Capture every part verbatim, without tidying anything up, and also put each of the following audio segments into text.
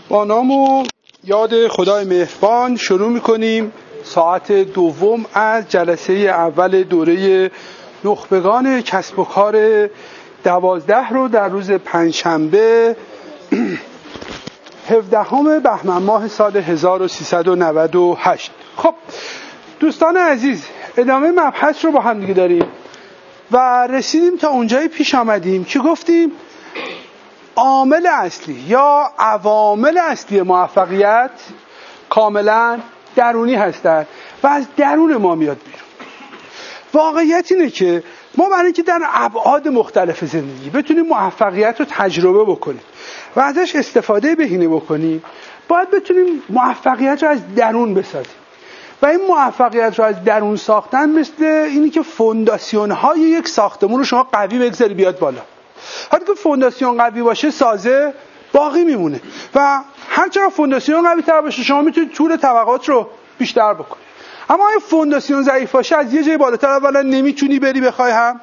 با نام و یاد خدای مهربان شروع می‌کنیم ساعت دوم از جلسه اول دوره نخبگان کسب و کار دوازده رو در روز پنجشنبه هفدهم بهمن ماه سال هزار و سیصد و نود و هشت. خب دوستان عزیز، ادامه مبحث رو با هم دیگه داریم و رسیدیم تا اونجایی پیش آمدیم که گفتیم عامل اصلی یا عوامل اصلی موفقیت کاملا درونی هستند و از درون ما میاد بیرون. واقعیت اینه که ما برای اینکه در ابعاد مختلف زندگی بتونیم موفقیت رو تجربه بکنیم و ازش استفاده بهینه بکنیم، باید بتونیم موفقیت رو از درون بسازیم. و این موفقیت رو از درون ساختن مثل اینی که فونداسیون های یک ساختمون رو شما قوی بگذاری بیاد بالا. حتی که فونداسیون قوی باشه سازه باقی میمونه و هر چقدر فونداسیون قوی تر باشه شما میتونید طول طبقات رو بیشتر بکنید. اما اگه فونداسیون ضعیف باشه از یه جای بالاتر اولا نمیتونی بری بخوای، هم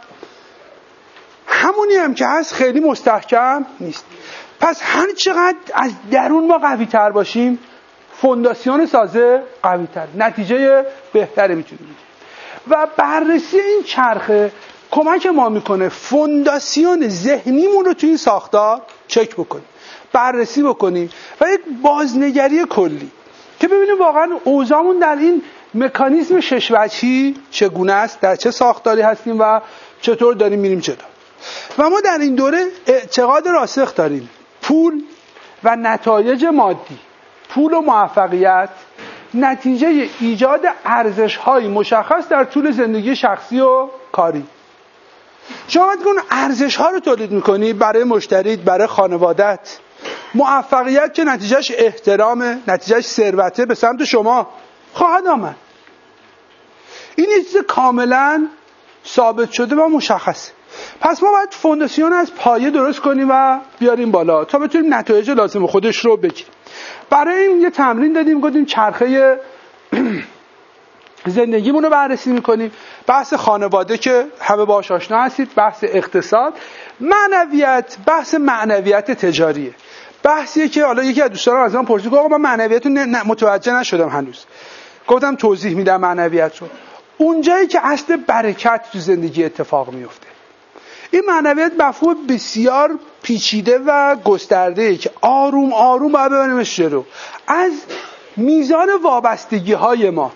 همونی هم که هست خیلی مستحکم نیست. پس هر چقدر از درون ما قوی تر باشیم فونداسیون سازه قوی تر، نتیجه بهتری میتونیم. و بررسی این چرخه کمک ما میکنه فونداسیون ذهنیمون رو توی این ساختار چک بکنیم، بررسی بکنیم و یک بازنگری کلی که ببینیم واقعا اوضاعمون در این مکانیزم شش وجهی چگونه است، در چه ساختاری هستیم و چطور داریم میریم جلو. و ما در این دوره اعتقاد راسخ داریم پول و نتایج مادی، پول و موفقیت نتیجه ایجاد ارزش‌های مشخص در طول زندگی شخصی و کاری. شما باید اون ارزش‌ها رو تولید می‌کنی برای مشتریت، برای خانوادت. موفقیت که نتیجهش احترامه، نتیجهش ثروته به سمت شما خواهد آمد. این یه چیز کاملا ثابت شده و مشخصه. پس ما باید فونداسیون از پایه درست کنیم و بیاریم بالا تا بتونیم نتایج لازم خودش رو بگیریم. برای این یه تمرین دادیم، گفتیم چرخه زندگیمون رو بررسی میکنیم، بحث خانواده که همه باهاش آشنا هستید، بحث اقتصاد، معنویت، بحث معنویت تجاریه. بحثیه که حالا یکی از دوستان از من پرسید آقا من معنویت رو متوجه نشدم هنوز. گفتم توضیح میدم معنویت رو. اونجایی که اصل برکت تو زندگی اتفاق میفته. این معنویت مفهوم بسیار پیچیده و گسترده‌ای که آروم آروم باید ببریمش جلو. از میزان وابستگی های ما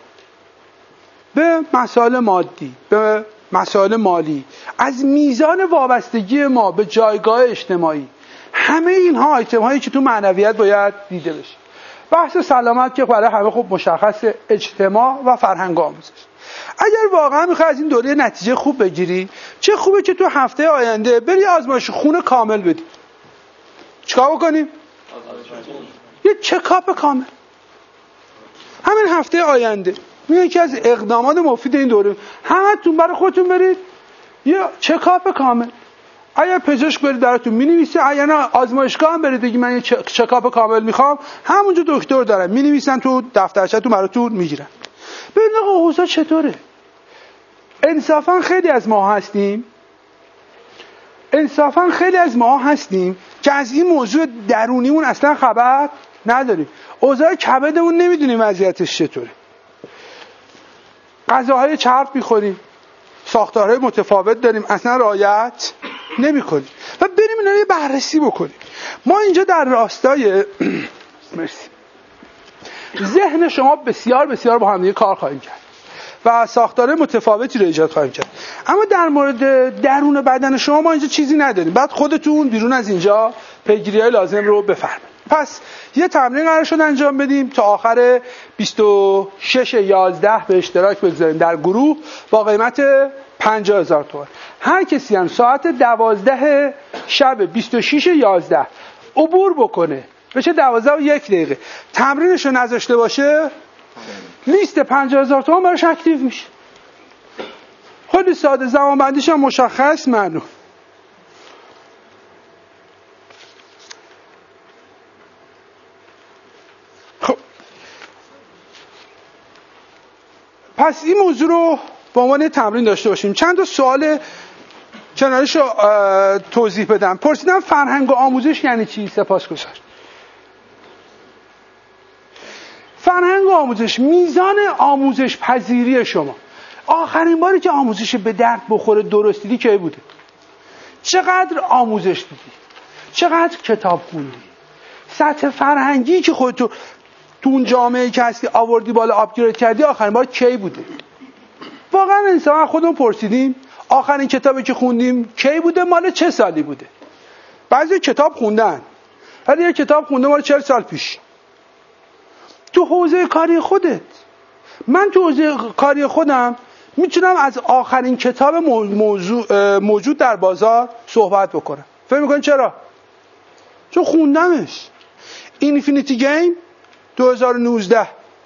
به مسائل مادی، به مسائل مالی، از میزان وابستگی ما به جایگاه اجتماعی، همه اینها آیتم هایی که تو معنویت باید دیده بشه. بحث سلامت که برای همه خوب مشخص، اجتماع و فرهنگ و آموزش. اگر واقعا میخوای از این دوره نتیجه خوب بگیری، چه خوبه که تو هفته آینده بری آزمایش خون کامل بدی. چیکار بکنیم؟ یه چکاپ کامل. همین هفته آینده میگم که از اقدامات مفید این دوره همتون برای خودتون برید یه چکاپ کامل. اگر پزشک برید درتون مینویسه، اگر نه آزمایشگاه هم برید بگی من یه چکاپ کامل میخوام، همونجا دکتر دارن مینویسن تو دفترچه‌تون براتون میگیرن. ببین آقا اوضاع چطوره؟ انصافا خیلی از ما هستیم انصافا خیلی از ما هستیم که از این موضوع درونیمون اصلا خبر نداریم. اوضاع کبدمون نمیدونیم وضعیتش چطوره. غذاهای چرب میخوریم، ساختارهای متفاوت داریم، اصلا رعایت نمیکنیم و بریم اینا رو بررسی بکنیم. ما اینجا در راستای مرسی ذهن شما بسیار بسیار با هم دیگه کار خواهیم کرد و ساختار متفاوتی رو ایجاد خواهیم کرد. اما در مورد درون بدن شما ما اینجا چیزی نداریم. بعد خودتون بیرون از اینجا پیگیری‌های لازم رو بفرمایید. پس یه تمرین قرار شد انجام بدیم تا آخر بیست و شش یازده به اشتراک بگذاریم در گروه با قیمت پنجاه هزار تومان. هر کسی هم ساعت دوازده شب بیست و شش یازده عبور بکنه بشه دوازده و یک دقیقه تمرینش رو نذاشته باشه، لیست پنجاه هزار تومان براش اکتیو میشه. خیلی ساده، زمان بندیش هم مشخص معلوم. خب پس این موضوع رو به عنوان تمرین داشته باشیم. چند تا سوال کنارش رو توضیح بدم. پرسیدم فرهنگ و آموزش یعنی چی؟ سپاسگزارم. فرهنگ و آموزش، میزان آموزش پذیری شما. آخرین باری که آموزش به درد بخوره درست دیدی کی بوده؟ چقدر آموزش دیدی؟ چقدر کتاب خوندی؟ سطح فرهنگی که خودتو تو اون جامعه که هستی آوردی بالا، آپگرید کردی، آخرین بار کی بوده؟ واقعا انسان خودمون پرسیدیم آخرین کتابی که خوندیم کی بوده؟ مال چه سالی بوده؟ بعضی کتاب خوندن ولی یه کتاب خونده مال چهل سال پیش. تو حوزه کاری خودت، من تو حوزه کاری خودم میتونم از آخرین کتاب موضوع موجود در بازار صحبت بکنم. فکر میکنین چرا؟ چون خوندمش. اینفینیتی گیم دو هزار و نوزده.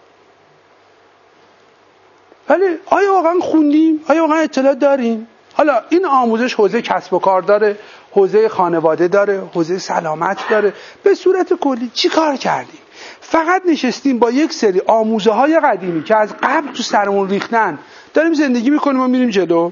ولی آیا واقعا خوندیم؟ آیا واقعا اطلاع داریم؟ حالا این آموزش حوزه کسب و کار داره، حوزه خانواده داره، حوزه سلامت داره. به صورت کلی چی کار کردیم؟ فقط نشستیم با یک سری آموزه های قدیمی که از قبل تو سرمون ریختن داریم زندگی میکنیم و میریم جلو.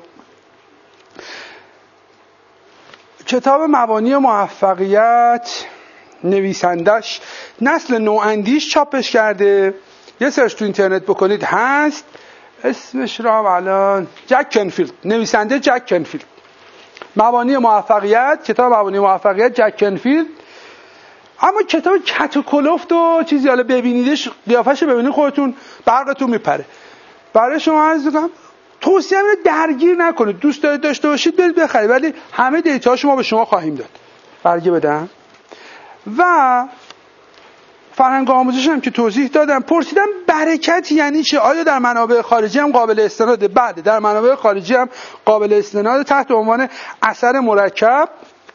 کتاب مبانی موفقیت نویسندش نسل نواندیش چاپش کرده. یه سرچ تو اینترنت بکنید هست، اسمش را الان جک کنفیلد، نویسنده جک کنفیلد. مبانی موفقیت، کتاب مبانی موفقیت جک کنفیلد. اما کتاب کت و کلفت و چیزی، حالا ببینیدش، قیافش ببینید خودتون برقتون میپره. برای شما عرض می‌کنم توصیه اینه درگیر نکنید. دوست دارید داشته باشید برید بخرید، ولی همه دیتاهاشو ما به شما خواهیم داد. برگه بدم. و فرهنگ آموزش هم که توضیح دادم. پرسیدم برکت یعنی چه؟ آیا در منابع خارجی هم قابل استناده؟ بعد در منابع خارجی هم قابل استناده تحت عنوان اثر مرکب.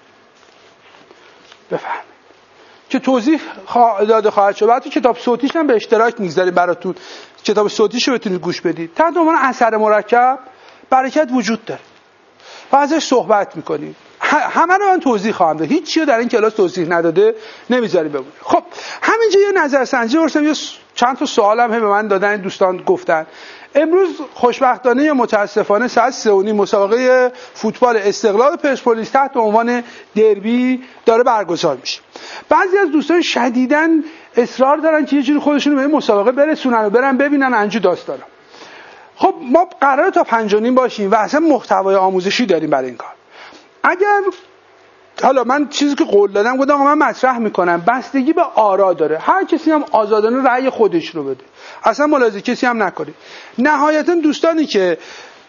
بفرمایید که توضیح داده خواهد شد. بعد تو کتاب صوتیش هم به اشتراک میگذاریم براتون، کتاب صوتیشو بتونید گوش بدید. تحت عنوان اثر مرکب برکت وجود داره و ازش صحبت میکنیم. همه رو من توضیح خواهم داد. هیچ چیزی در این کلاس توضیح نداده نمیذاریم بمونه. خب همینجا یه نظرسنجی پرسیدم، یه چند تا سوالم هم به من دادن، دوستان گفتن. امروز خوشبختانه یا متاسفانه ساعت سه و نیم مسابقه فوتبال استقلال پرسپولیس تحت عنوان دربی داره برگزار میشه. بعضی از دوستان شدیداً اصرار دارن که یه جوری خودشونو به این مسابقه برسونن و برن ببینن انجو داستانا. خب ما قراره تا پنج و نیم باشیم و اصلا محتوای آموزشی داریم برای این کار. اگر حالا من چیزی که قول دادم گفتم من مطرح میکنم، بستگی به آرا داره. هر کسی هم آزادانه رأی خودش رو بده، اصلا ملاحظه کسی هم نکنه. نهایتا دوستانی که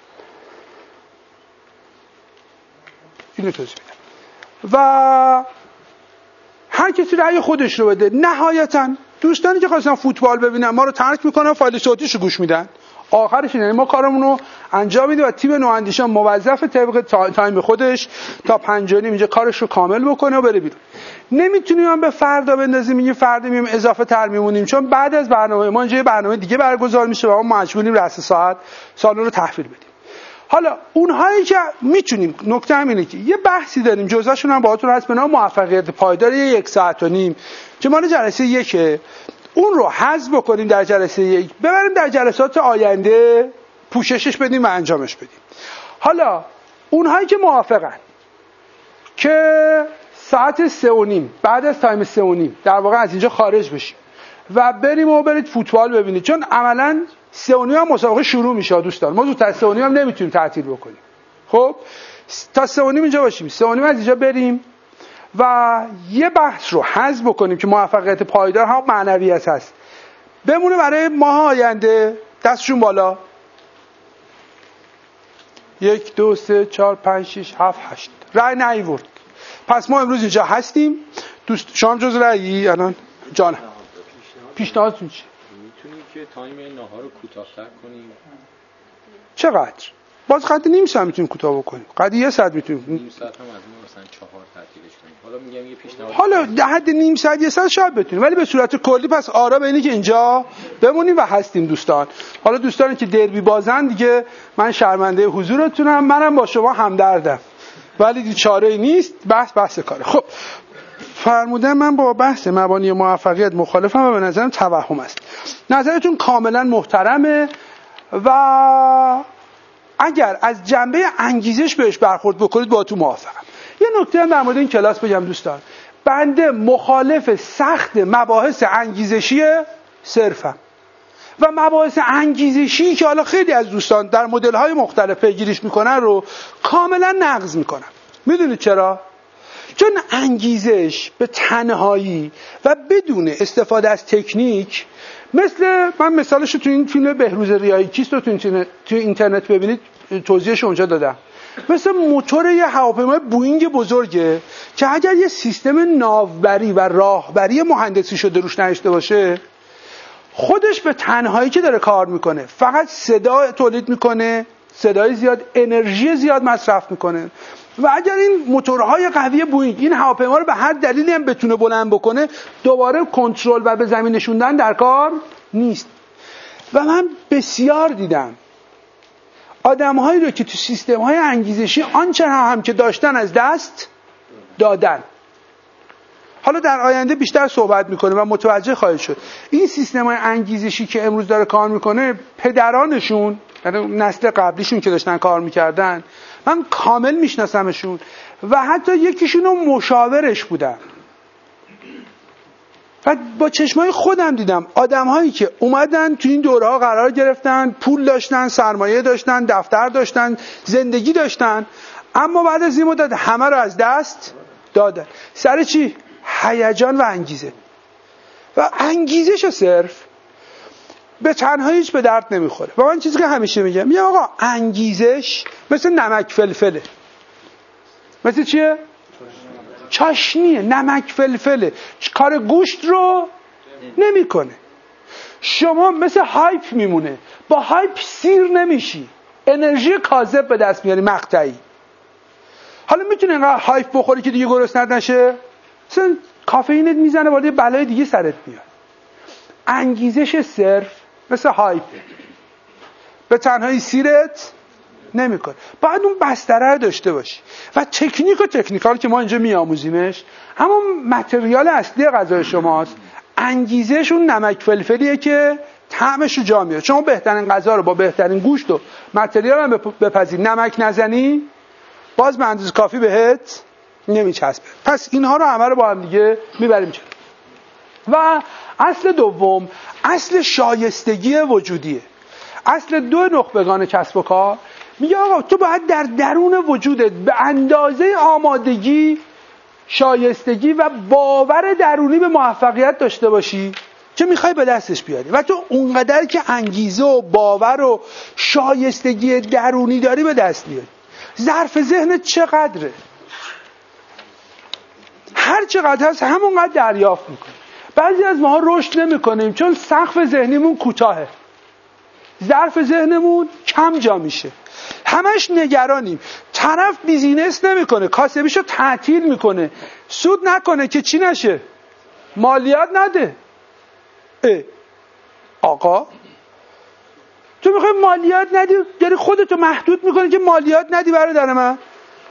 اینو توضیح میدم و هر کسی رأی خودش رو بده. نهایتا دوستانی که خواستن فوتبال ببینن ما رو ترک میکنن، فایل صوتیشو گوش میدن. آخرش اینه ما کارمون رو انجام میدیم و تیم نواندیشان موظف طبق تایم خودش تا پنج و نیم اینجا کارش رو کامل بکنه و بره بیرون. نمیتونیم هم به فردا بندازیم میگیم فردا میام اضافه تر میمونیم، چون بعد از برنامه ما اینجا یه برنامه دیگه برگزار میشه و ما مجبوریم رأس ساعت سالن رو تحویل بدیم. حالا اونهایی که میتونیم، نکته هم اینه که یه بحثی داریم جزءشون هم باهاتون هست به نام موفقیت پایدار یک ساعت و نیم که مال جلسه یکه. اون رو حذف بکنیم در جلسه یک، ببریم در جلسات آینده پوششش بدیم و انجامش بدیم. حالا اونهایی که موافقن که ساعت سه و نیم بعد از تایم سه و نیم در واقع از اینجا خارج بشیم و بریم و برید فوتبال ببینید، چون عملاً سه و نیم هم مسابقه شروع میشه دوستان. ما زودتر سه و نیم هم نمیتونیم تعطیل بکنیم. خب تا سه و نیم اینجا باشیم، سه و نیم از اینجا بریم و یه بحث رو حذف بکنیم که موفقیت پایدار هم معنویت هست، بمونه برای ماه آینده. دستشون بالا. یک دو سه چهار پنج شش هفت هشت رأی نیورد. پس ما امروز اینجا هستیم. دوست شام جز رأیی الان جانم پیشنهادتون چیه؟ میتونیم که تایم ناهار رو کوتاه‌تر کنیم. چقدر؟ باز قد نیم ساعت میتونیم کوتاه بکنیم. قد یه ساعت میتونیم. نیم ساعت هم از ما مثلا چهار تعطیلش کنیم. حالا میگم یه پیشنهاد. حالا در حد نیم ساعت یه ساعت شاید بتونیم، ولی به صورت کلی پس آرا به اینه که اینجا بمونیم و هستیم دوستان. حالا دوستانی که دربی بازن دیگه من شرمنده حضورتونم، منم با شما همدردم. ولی دی چاره‌ای نیست، بحث بحث کاره. خب فرمودن من با بحث مبانی موفقیت مخالفم و به نظرم توهم است. نظرتون کاملا محترمه و اگر از جنبه انگیزش بهش برخورد بکنید با تو موافقم. یه نکته هم در مورد این کلاس بگم دوستان. بنده مخالف سخت مباحث انگیزشی صرفم. و مباحث انگیزشی که حالا خیلی از دوستان در مدل‌های مختلف پیگیریش میکنن رو کاملا نقض میکنن. میدونید چرا؟ چون انگیزش به تنهایی و بدون استفاده از تکنیک، مثل من مثالش رو تو این فیلم بهروز ریایی کیست رو تو اینترنت, تو اینترنت ببینید، توضیحش اونجا دادم، مثل موتور یه هواپیمای بوئینگ بزرگه که اگر یه سیستم ناوبری و راهبری مهندسی شده روش نهشته باشه، خودش به تنهایی که داره کار میکنه فقط صدا تولید میکنه، صدای زیاد، انرژی زیاد مصرف میکنه. و اگر این موتورهای قوی بوئینگ این هواپیما رو به هر دلیلی هم بتونه بلند بکنه، دوباره کنترل و به زمین نشوندن در کار نیست. و من بسیار دیدم آدم‌هایی رو که تو سیستم‌های انگیزشی آنچه هم که داشتن از دست دادن. حالا در آینده بیشتر صحبت میکنه و متوجه خواهید شد این سیستم‌های انگیزشی که امروز داره کار میکنه، پدرانشون، یعنی نسل قبلیشون که داشتن کار میکردن، من کامل میشناسمشون و حتی یکیشون رو مشاورش بودم و با چشمای خودم دیدم آدم‌هایی که اومدن تو این دوره‌ها قرار گرفتن، پول داشتن، سرمایه داشتن، دفتر داشتن، زندگی داشتن، اما بعد از این مدت همه رو از دست دادن. سر چی؟ هیجان و انگیزه. و انگیزش صرف به تنهایی هیچ به درد نمیخوره. و من چیزی که همیشه میگم، میگم آقا انگیزش مثل نمک فلفله. مثل چیه؟ چاشنیه، نمک فلفله، کار گوشت رو نمیکنه. شما مثل هایپ میمونه، با هایپ سیر نمیشی، انرژی کاذب به دست میاری مقطعی. حالا میتونه اینقدر هایپ بخوری که دیگه گرسنت نشه، مثلا کافئینت میزنه وارد بلای دیگه سرت میاد. انگیزش صرف مثل هایپ، به تنهایی سیرت نمیکنه. باید اون بستره رو داشته باشی و تکنیک و تکنیکال که ما اینجا میآموزیمش، همون متریال اصلی غذای شماست. انگیزش اون نمک فلفلیه که طعمش رو جا میاره. شما بهترین غذا رو با بهترین گوشت و متریال هم بپزی، نمک نزنی، باز به اندازه کافی بهت نمیچسبه. پس اینها رو همه رو با هم دیگه میبریم جلو. و اصل دوم، اصل شایستگی وجودیه. اصل دو نخبگان کسب و کار میگه آقا تو باید در درون وجودت به اندازه آمادگی، شایستگی و باور درونی به موفقیت داشته باشی که میخوای به دستش بیاری. و تو اونقدر که انگیزه و باور و شایستگی درونی داری به دست بیاری. ظرف ذهنت چقدره؟ هر چقدر هست همونقدر دریافت میکنی. بعضی از ماها رشد نمیکنیم چون سقف ذهنیمون کوتاهه، ظرف ذهنمون کم جا میشه، همش نگرانیم. طرف بیزینس نمیکنه، کاسبیشو تعطیل میکنه، سود نکنه که چی نشه؟ مالیات نده. اه. آقا تو میخوای مالیات ندی، داری خودتو محدود میکنی که مالیات ندی برادر من.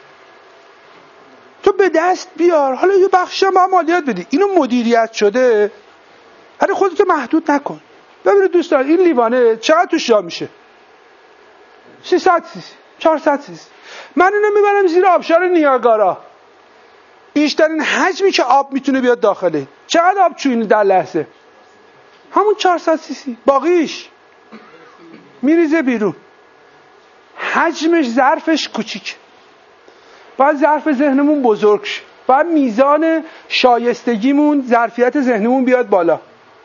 تو به دست بیار، حالا یه بخشی هم با مالیات بدی، اینو مدیریت شده، هر خودتو محدود نکن. ببینید دوستان این لیوانه چقدر توش جا میشه؟ سیصد سیسی، چهارصد سیسی. من اینو میبرم زیر آبشار نیاگارا، بیشترین حجمی که آب میتونه بیاد داخله. چقدر آب چوینی در لحظه؟ همون چهارصد سیسی. باقیش میریزه بیرون. حجمش، ظرفش کوچیک. باید ظرف ذهنمون بزرگ شه، باید میزان شایستگیمون، ظرفیت ذهنمون بیاد بالا.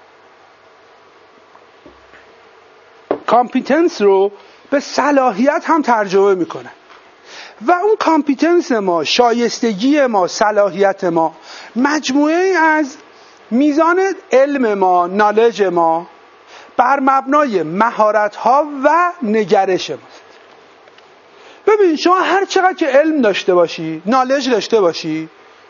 کامپیتنس رو به صلاحیت هم ترجمه میکنن و اون کامپیتنس ما، شایستگی ما، صلاحیت ما مجموعه از میزان علم ما، نالج ما بر مبنای مهارت ها و نگرش ماست. ببین شما هر چقدر که علم داشته باشی، نالج داشته باشی،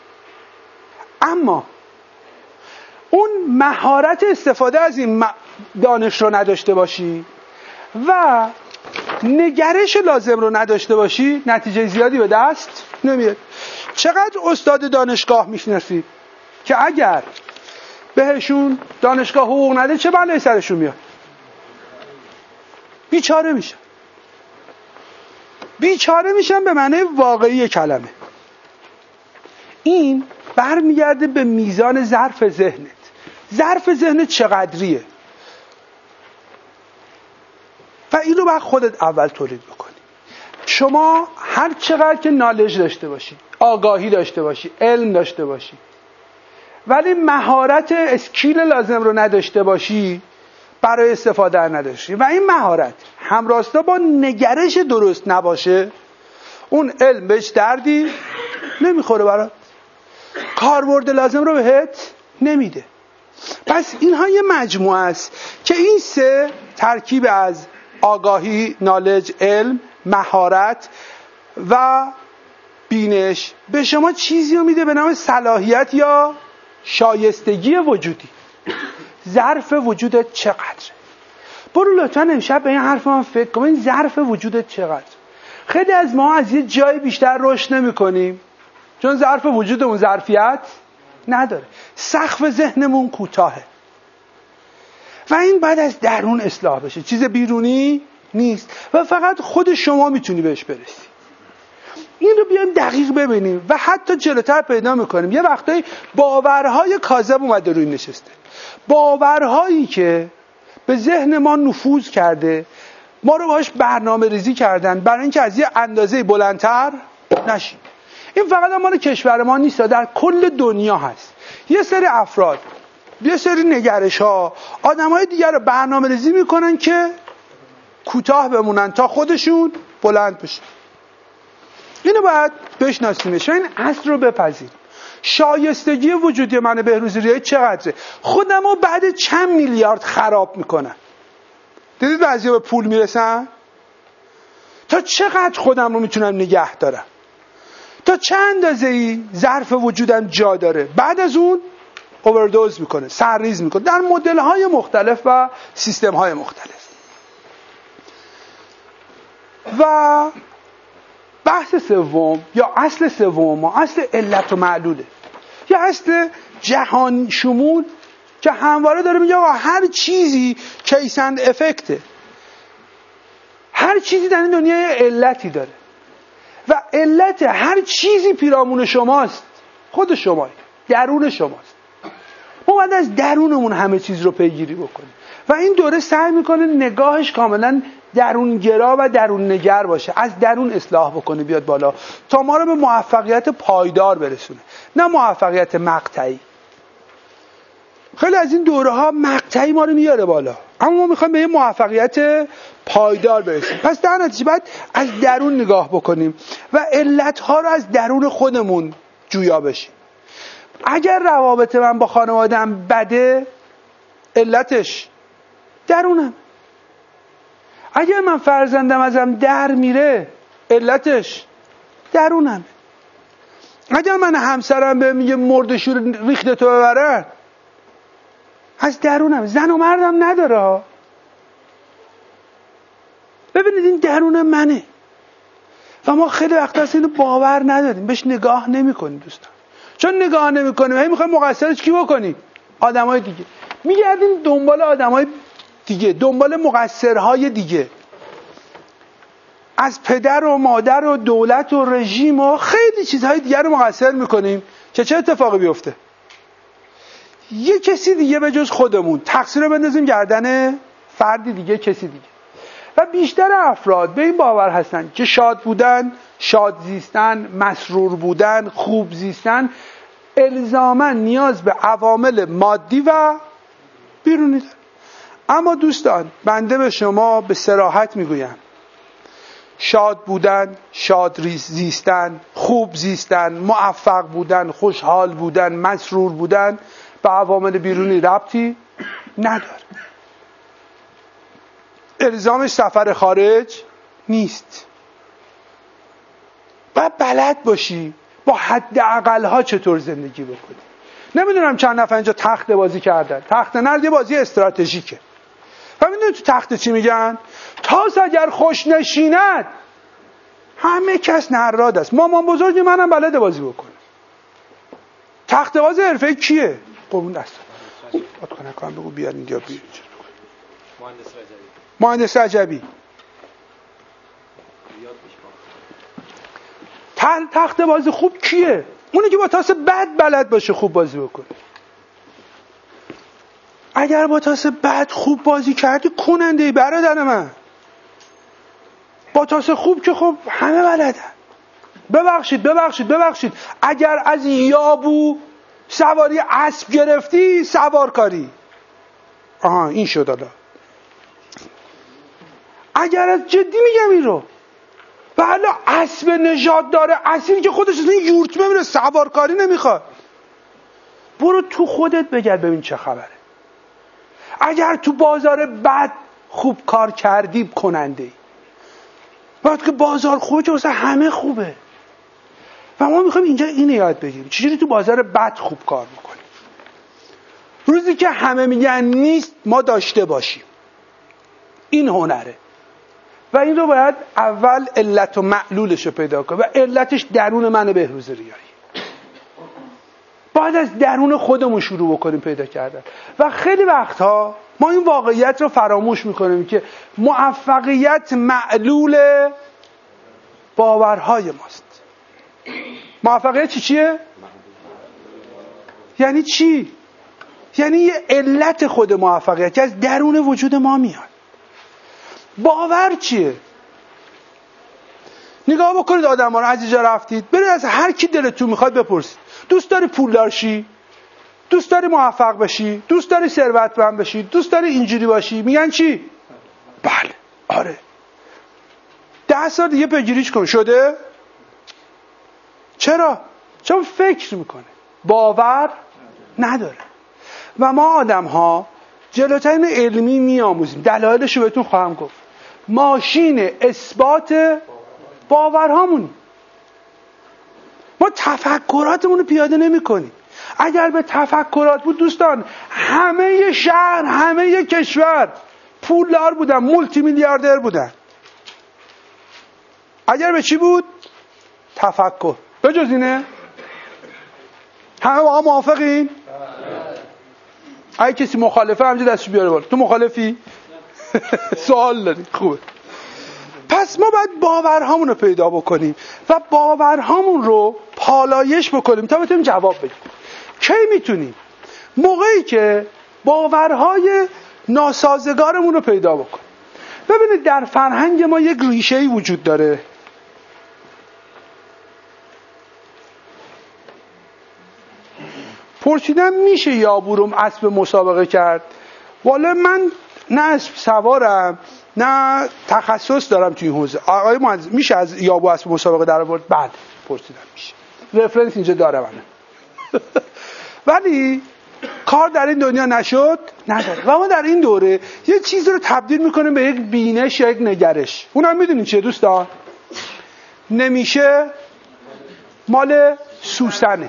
اما اون مهارت استفاده از این دانش رو نداشته باشی و نگرش لازم رو نداشته باشی، نتیجه زیادی به دست نمیاد. چقدر استاد دانشگاه میشناسی که اگر بهشون دانشگاه حقوق نده چه بلایی سرشون میاد؟ بیچاره میشن. بیچاره میشن به معنی واقعی کلمه. این برمیگرده به میزان ظرف ذهنت. ظرف ذهنت چقدریه؟ و اینو باید خودت اول تولید بکنی. شما هر چقدر که نالج داشته باشی، آگاهی داشته باشی، علم داشته باشی، ولی مهارت اسکیل لازم رو نداشته باشی، برای استفاده نداشتی و این مهارت همراستا با نگرش درست نباشه، اون علم بهش دردی نمیخوره، برات کاربرد لازم رو بهت نمیده. پس اینها یه مجموعه است که این سه ترکیب از آگاهی، نالج، علم، مهارت و بینش به شما چیزی رو میده به نام صلاحیت یا شایستگی وجودی. ظرف وجودت چقدره؟ برو لطفا امشب به این حرف من فکر کن، این ظرف وجودت چقدر؟ خیلی از ما از یه جای بیشتر رشد نمی کنیم چون ظرف وجودمون ظرفیت نداره، سقف ذهنمون کوتاهه و این باید از درون اصلاح بشه، چیز بیرونی نیست و فقط خود شما میتونی بهش برسی. این رو بیایم دقیق ببینیم و حتی جلوتر پیدا میکنیم یه وقتایی باورهای کاذب اومده روی نشسته، باورهایی که به ذهن ما نفوذ کرده، ما رو باهاش برنامه ریزی کردن برای اینکه از یه اندازه بلندتر نشیم. این فقط مال کشور ما نیست، در کل دنیا هست. یه سری افراد، یه سری نگرش ها آدمای دیگر رو برنامه ریزی میکنن که کوتاه بمونن تا خودشون بلند بشن. اینو باید بشناسیمش، این اصل رو بپذیر. شایستگی وجودی من بهروز ریاحی چقدره؟ خودم رو بعد چند میلیارد خراب میکنن. دیدید بعضی به پول میرسن؟ تا چقدر خودم رو میتونم نگه دارم؟ تا چند اندازه‌ای ظرف وجودم جا داره؟ بعد از اون اووردوز میکنه، سرریز میکنه در مدل های مختلف و سیستم های مختلف. و بحث سوم یا اصل سوم ما اصل علت و معلوله، یا اصل جهان شمول که همواره داره میگه آقا هر چیزی کیس اند افکته، هر چیزی در این دنیا یه علتی داره و علت هر چیزی پیرامون شماست، خود شما، درون شماست. ما باید از درونمون همه چیز رو پیگیری بکنیم و این دوره سعی میکنه نگاهش کاملا درونگرا و درون نگر باشه، از درون اصلاح بکنه بیاد بالا تا ما رو به موفقیت پایدار برسونه، نه موفقیت مقطعی. خیلی از این دوره ها مقطعی ما رو میاره بالا، اما ما میخوایم به یه موفقیت پایدار برسیم. پس در نتیجه باید از درون نگاه بکنیم و علت ها رو از درون خودمون جویا بشیم. اگر روابط من با خانواده‌ام بده، علتش درونم. اگر من فرزندم ازم در میره، علتش درونم. اگر من همسرم به میگه مردشور ریخته تو ببرن، از درونم. زن و مردم نداره. ببینید این درون منه و ما خیلی وقت هست اینو باور نداریم، بهش نگاه نمی کنیم دوستان. چون نگاه نمی کنیم هی میخوایم مقصرش کی بکنیم؟ آدمای دیگه. میگردیم دنبال آدمای دیگه، دنبال مقصرهای دیگه، از پدر و مادر و دولت و رژیم و خیلی چیزهای دیگه رو مقصر میکنیم که چه اتفاقی بیفته؟ یه کسی دیگه به جز خودمون تقصیر رو بندازیم گردن فردی دیگه، کسی دیگه. و بیشتر افراد به این باور هستن که شاد بودن، شاد زیستن، مسرور بودن، خوب زیستن الزاما نیاز به عوامل مادی و بیرونی داره. اما دوستان، بنده به شما به صراحت میگویم شاد بودن، شاد زیستن، خوب زیستن، موفق بودن، خوشحال بودن، مسرور بودن به عوامل بیرونی ربطی نداره. الزامش سفر خارج نیست. باید بلد باشی با حداقل ها چطور زندگی بکنی. نمیدونم چند نفر اینجا تخت بازی کردن. تخت نرد یه بازی استراتژیکه. و میدونی تو تخت چی میگن؟ تاس اگر خوش نشیند همه کس نراد است. مامان بزرگی منم بلد بازی بکنه. تخت باز حرفه‌ای کیه؟ قربون دست. اتکنه کام بگو بیار اینجا بیار. مهندس رجبی. مهندس رجبی. تخت بازی خوب کیه؟ اونی که با تاس بد بلد باشه خوب بازی بکنه. اگر با تاس بد خوب بازی کردی کننده ای برادر من. با تاس خوب که خب همه بلدن. ببخشید ببخشید ببخشید اگر از یابو سواری اسب گرفتی سوارکاری. آها این شد. حالا اگر از جدی میگم این رو، و حالا اسب نژاد داره، اسیری که خودش از این یورت بمیره، سوارکاری نمیخواد. برو تو خودت بگرد ببین چه خبره. اگر تو بازار بد خوب کار کردی کننده ای، وقتی که بازار خوبه که واسه همه خوبه. و ما میخوایم اینجا اینو یاد بگیریم چجوری تو بازار بد خوب کار میکنیم. روزی که همه میگن نیست ما داشته باشیم. این هنره و این رو باید اول علت و معلولش رو پیدا کنیم و علتش درون من بهروز ریایی. باید از درون خودمون شروع بکنیم پیدا کردن. و خیلی وقتها ما این واقعیت رو فراموش میکنیم که موفقیت معلول باورهای ماست. موفقیت چی چیه؟ یعنی چی؟ یعنی یه علت خود موفقیت که از درون وجود ما میاد. باور چیه؟ نگاه بکنید آدم ها رو، از اینجا رفتید برید از هر کی دلتون میخواد بپرسید دوست داری پولدار شی؟ دوست داری موفق بشی؟ دوست داری ثروتمند بشی؟ دوست داری اینجوری باشی؟ میگن چی؟ بله آره. ده سال دیگه پیگیریش کن شده؟ چرا؟ چون فکر میکنه، باور نداره. و ما آدم ها جلوترین علمی میآموزیم، دلایلش رو بهتون خواهم گفت. ماشین اثبات باورهامون. ما تفکراتمون رو پیاده نمی کنیم. اگر به تفکرات بود دوستان همه شهر همه کشور پولدار بودن، مولتی میلیاردر بودن. اگر به چی بود؟ تفکر. به جز اینه همه با هم موافقین؟ اگه کسی مخالفه همجا دستش بیاره بالا. تو مخالفی؟ سوال داری؟ خوبه. پس ما باید باورهامون رو پیدا بکنیم و باورهامون رو پالایش بکنیم تا بتونیم جواب بدیم. کی میتونیم؟ موقعی که باورهای ناسازگارمون رو پیدا بکنیم. ببینید در فرهنگ ما یک ریشه‌ای وجود داره. پرسیدم میشه یابورم اسب مسابقه کرد؟ والا من نه اسب سوارم نه تخصص دارم توی این حوزه. آقای مهندس میشه از یابو اسب مسابقه در آورد؟ بله پرسیدم میشه. رفرنس اینجا دارم من. ولی کار در این دنیا نشد نداره. و ما در این دوره یه چیزی رو تبدیل میکنیم به یک بینش یا یک نگرش. اونم میدونین چیه دوستان؟ نمیشه مال سوسنه.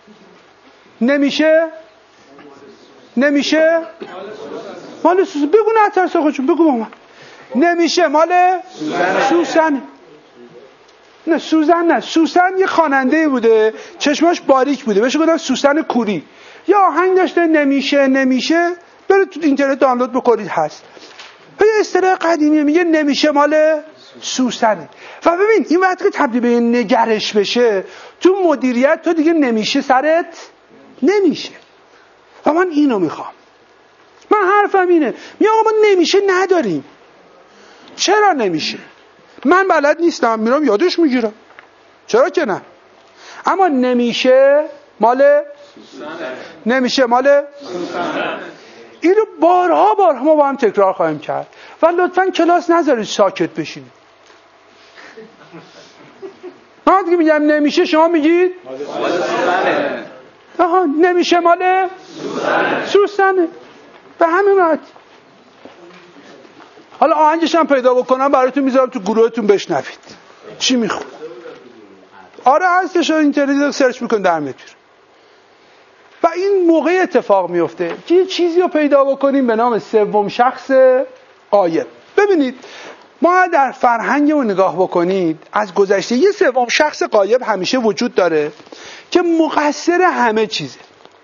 نمیشه نمیشه مال سوسن. بگو نه ترس خودشون بگو با من. نمیشه مال سوسن. نه سوزن نه. سوسن یه خواننده بوده چشماش باریک بوده بهش گفتن سوسن کوری. یا آهنگ داشته نمیشه نمیشه. برید تو اینترنت دانلود بکنید هست. یه اصطلاح قدیمیه میگه نمیشه مال سوسنه. و ببین این وقتی که تبدیل به نگرش بشه تو مدیریت تو دیگه نمیشه سرت نمیشه. و من اینو میخوام. من حرفم اینه میگم ما نمیشه نداریم. چرا نمیشه؟ من بلد نیستم میرم یادش میگیرم. چرا که نه؟ اما نمیشه مال سوسنه. نمیشه مال سوسنه. اینو بارها بارها ما با هم تکرار خواهیم کرد. و لطفاً کلاس نذارید ساکت بشینید. من دیگه میگم نمیشه شما میگید مال سوسنه. آها نمیشه مال سوسنه. سوسنه. به همین راحت. حالا آهنگش هم پیدا بکنم براتون میذارم تو گروهتون بشنوید. چی میخواد؟ آره هستش اینترنت رو سرچ میکن در میاد. و این موقع اتفاق میفته که یه چیزی رو پیدا بکنیم به نام سوم شخص غایب. ببینید ما در فرهنگمون نگاه بکنید از گذشته یه سوم شخص غایب همیشه وجود داره که مقصر همه چیزه.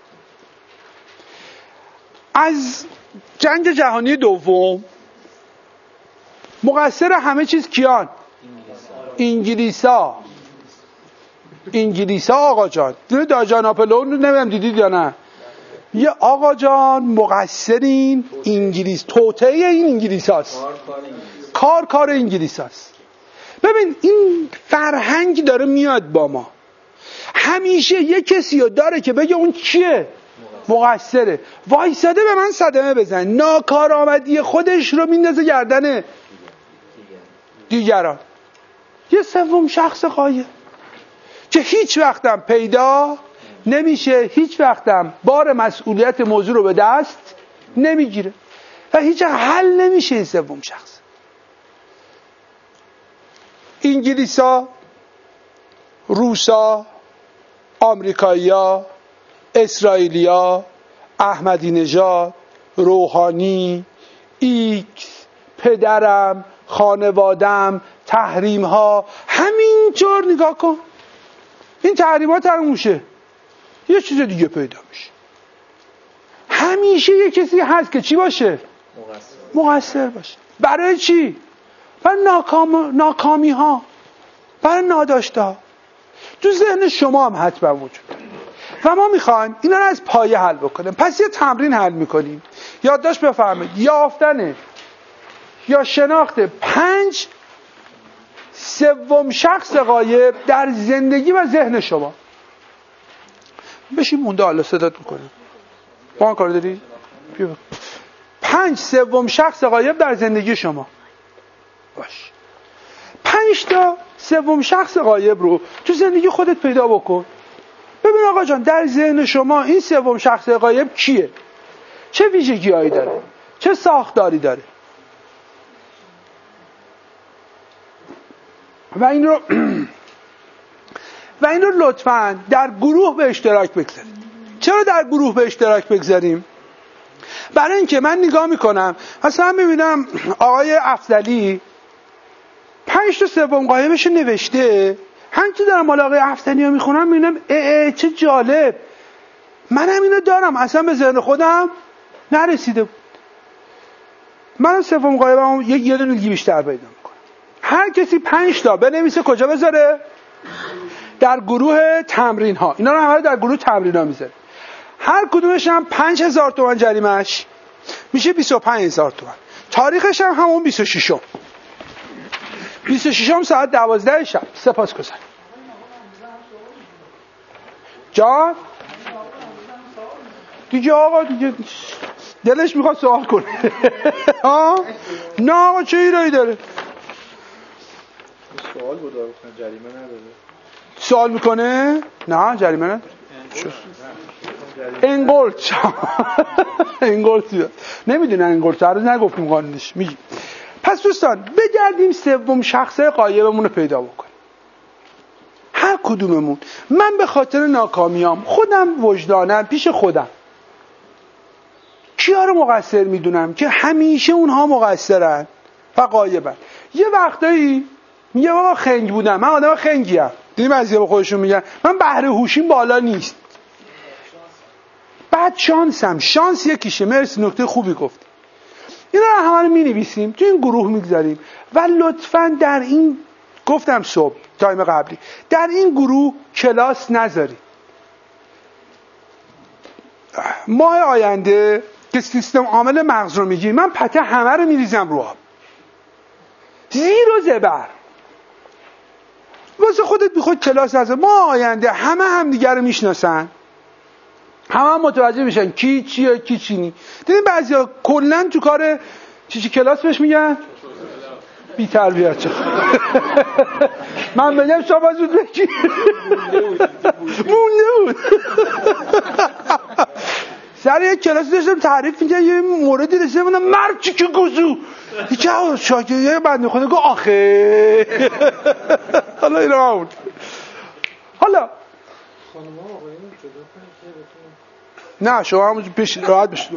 از جنگ جهانی دوم مقصر همه چیز کیان؟ انگلیسا. انگلیسا آقا جان. دیدید داجا ناپلئون رو نمیدونم دیدید یا نه؟ یه آقا جان مقصرین انگلیس، توطئه این انگلیساست. کار کار انگلیساست. ببین این فرهنگ داره میاد با ما. همیشه یه کسی رو داره که بگه اون کیه؟ مقصره. وایساده به من صدمه بزن. ناکارآمدی خودش رو میندازه گردن دیگران. یه سوم شخص غایب که هیچ وقتم پیدا نمیشه، هیچ وقتم بار مسئولیت موضوع رو به دست نمیگیره و هیچ حل نمیشه. این سوم شخص انگلیسا، روسا، آمریکایی‌ها، اسرائیلیا، احمدی نژاد، روحانی، ایکس، پدرم، خانوادم، تحریم ها، همینطور نگاه کن. این تحریم ها تموم شه یه چیز دیگه پیدا میشه. همیشه یه کسی هست که چی باشه؟ مقصر باشه. برای چی؟ برای ناکام... ناکامی ها، برای ناداشته ها. تو ذهن شما هم حتما وجود داره و ما میخوایم اینا رو از پایه حل بکنیم. پس یه تمرین حل میکنیم. یادداشت بفرمایید. یافتن یا شناخت پنج سوم شخص غایب در زندگی و ذهن شما. بشین مونده حالا صدات میکنه. با من کار داری؟ پنج سوم شخص غایب در زندگی شما. باش. پنج تا سوم شخص غایب رو تو زندگی خودت پیدا بکن. ببین آقا جان در ذهن شما این سوم شخص غایب کیه؟ چه ویژگی‌هایی داره؟ چه ساختاری داره؟ و این رو و این رو لطفاً در گروه به اشتراک بگذارید. چرا در گروه به اشتراک بگذاریم؟ برای اینکه من نگاه میکنم مثلا میبینم آقای افضلی پنج تا سوم غایبش نوشته. همینطور دارم مال آقای افضلی ها میخونم میبینم اه اه چه جالب، منم اینو دارم، اصلا به ذهن خودم نرسیده بود. منم سوم غایبم یک یه دونه دیگه بیشتر پیدا میکنم. هر کسی پنج تا بنویسه کجا بذاره؟ در گروه تمرین ها. اینا رو همه در گروه تمرین ها میذاره. هر کدومش هم پنج هزار تومان جریمش میشه بیست و پنج هزار تومان. تاریخش هم همون بیست و ششم بیست و ششم ساعت دوازده شب. سپاس گذارم جان دیگه. آقا دیگه دلش میخواد سوال کنه. ها نه آقا چه ایرایی داره؟ سوال بود آقا جریمه نداره. سوال میکنه؟ نه جریمه نداره. انگولت انگولت نمیدونه انگولت هر روز نگفتیم قانونش میگیم. پس دوستان بگردیم سوم شخص غایبمون رو پیدا بکنیم. هر کدوممون. من به خاطر ناکامیام خودم وجدانم پیش خودم کیا رو مقصر میدونم که همیشه اونها مقصرن و غایبن. یه وقتایی میگه آقا خنگ بودم، من آدم خنگیم. دیدیم بعضیا به خودشون میگن من بهره هوشیم بالا نیست. بعد شانسم. شانس یکیشه. مرسی نکته خوبی گفتی. اینا رو همه رو می‌نویسیم تو این گروه میگذاریم و لطفاً در این گفتم صبح تایم قبلی در این گروه کلاس نذارید. ماه آینده که سیستم عامل مغز رو میگیم من پته همه رو میریزم رو آب زیر و زبر. واسه خودت بی خود کلاس نذار. ماه آینده همه همدیگر رو میشناسن، همه هم متوجه میشن کی چیه کی چی نی. دیدین بعضیا کلا تو کار چی چی کلاس بهش میگن بی تربیت. چه من بگم شما زود بگی مونده بود. سر یک کلاس داشتم تعریف می‌کردم یه موردی رسیده بودم مرد چی که گوزو یکی شاگرد بنده خدا گفت آخه حالا اینا بود. حالا خانم‌ها آقایون جدا کنید. نه شما هم پیش راحت بشید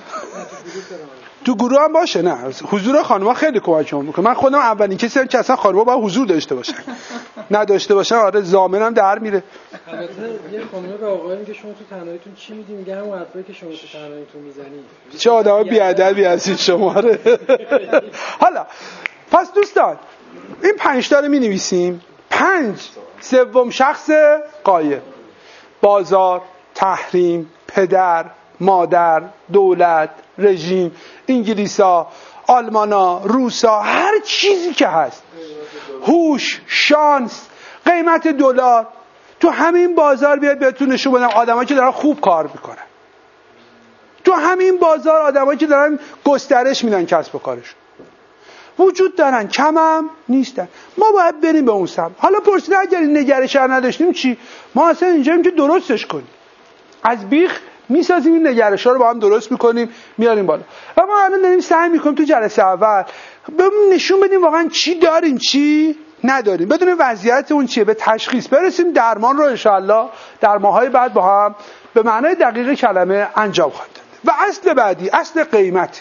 تو گروه هم باشه. نه حضور خانم‌ها خیلی کمکم میکنه. من خودم اولین کسی هم که اصلا خانم‌ها باید حضور داشته باشن. نداشته باشن آره ضامنم در میره. البته یه خانم به آقای میگه شما تو تنهاییتون چی میگی؟ میگه همون حرفایی که شما تو تنهاییتون میزنید. چه آدم بی‌ادبی هستید شما. حالا پس دوستان این پنج تا رو می‌نویسیم. پنج سوم شخص غایب: بازار، تحریم، پدر، مادر، دولت، رژیم، انگلیسا، آلمانا، روسا، هر چیزی که هست. هوش، شانس، قیمت دلار. تو همین بازار بیاد بهتون نشون بدم آدمایی که دارن خوب کار میکنن. تو همین بازار آدمایی که دارن گسترش میدن کسب و کارشون وجود دارن، کم هم نیستن. ما باید بریم به اون سمت. حالا پرسید اگر این نگرش رو نداشتیم چی؟ ما اصلا اینجاییم که درستش کنیم. از بیخ میسازیم این نگرش ها رو با هم درست میکنیم میاریم بالا. و ما الان داریم سعی میکنیم تو جلسه اول بهمون نشون بدیم واقعا چی داریم چی نداریم، بدون وضعیت اون چیه، به تشخیص برسیم، درمان رو انشاءالله در ماهای بعد با هم به معنای دقیق کلمه انجام خواهیم داد. و اصل بعدی، اصل قیمت.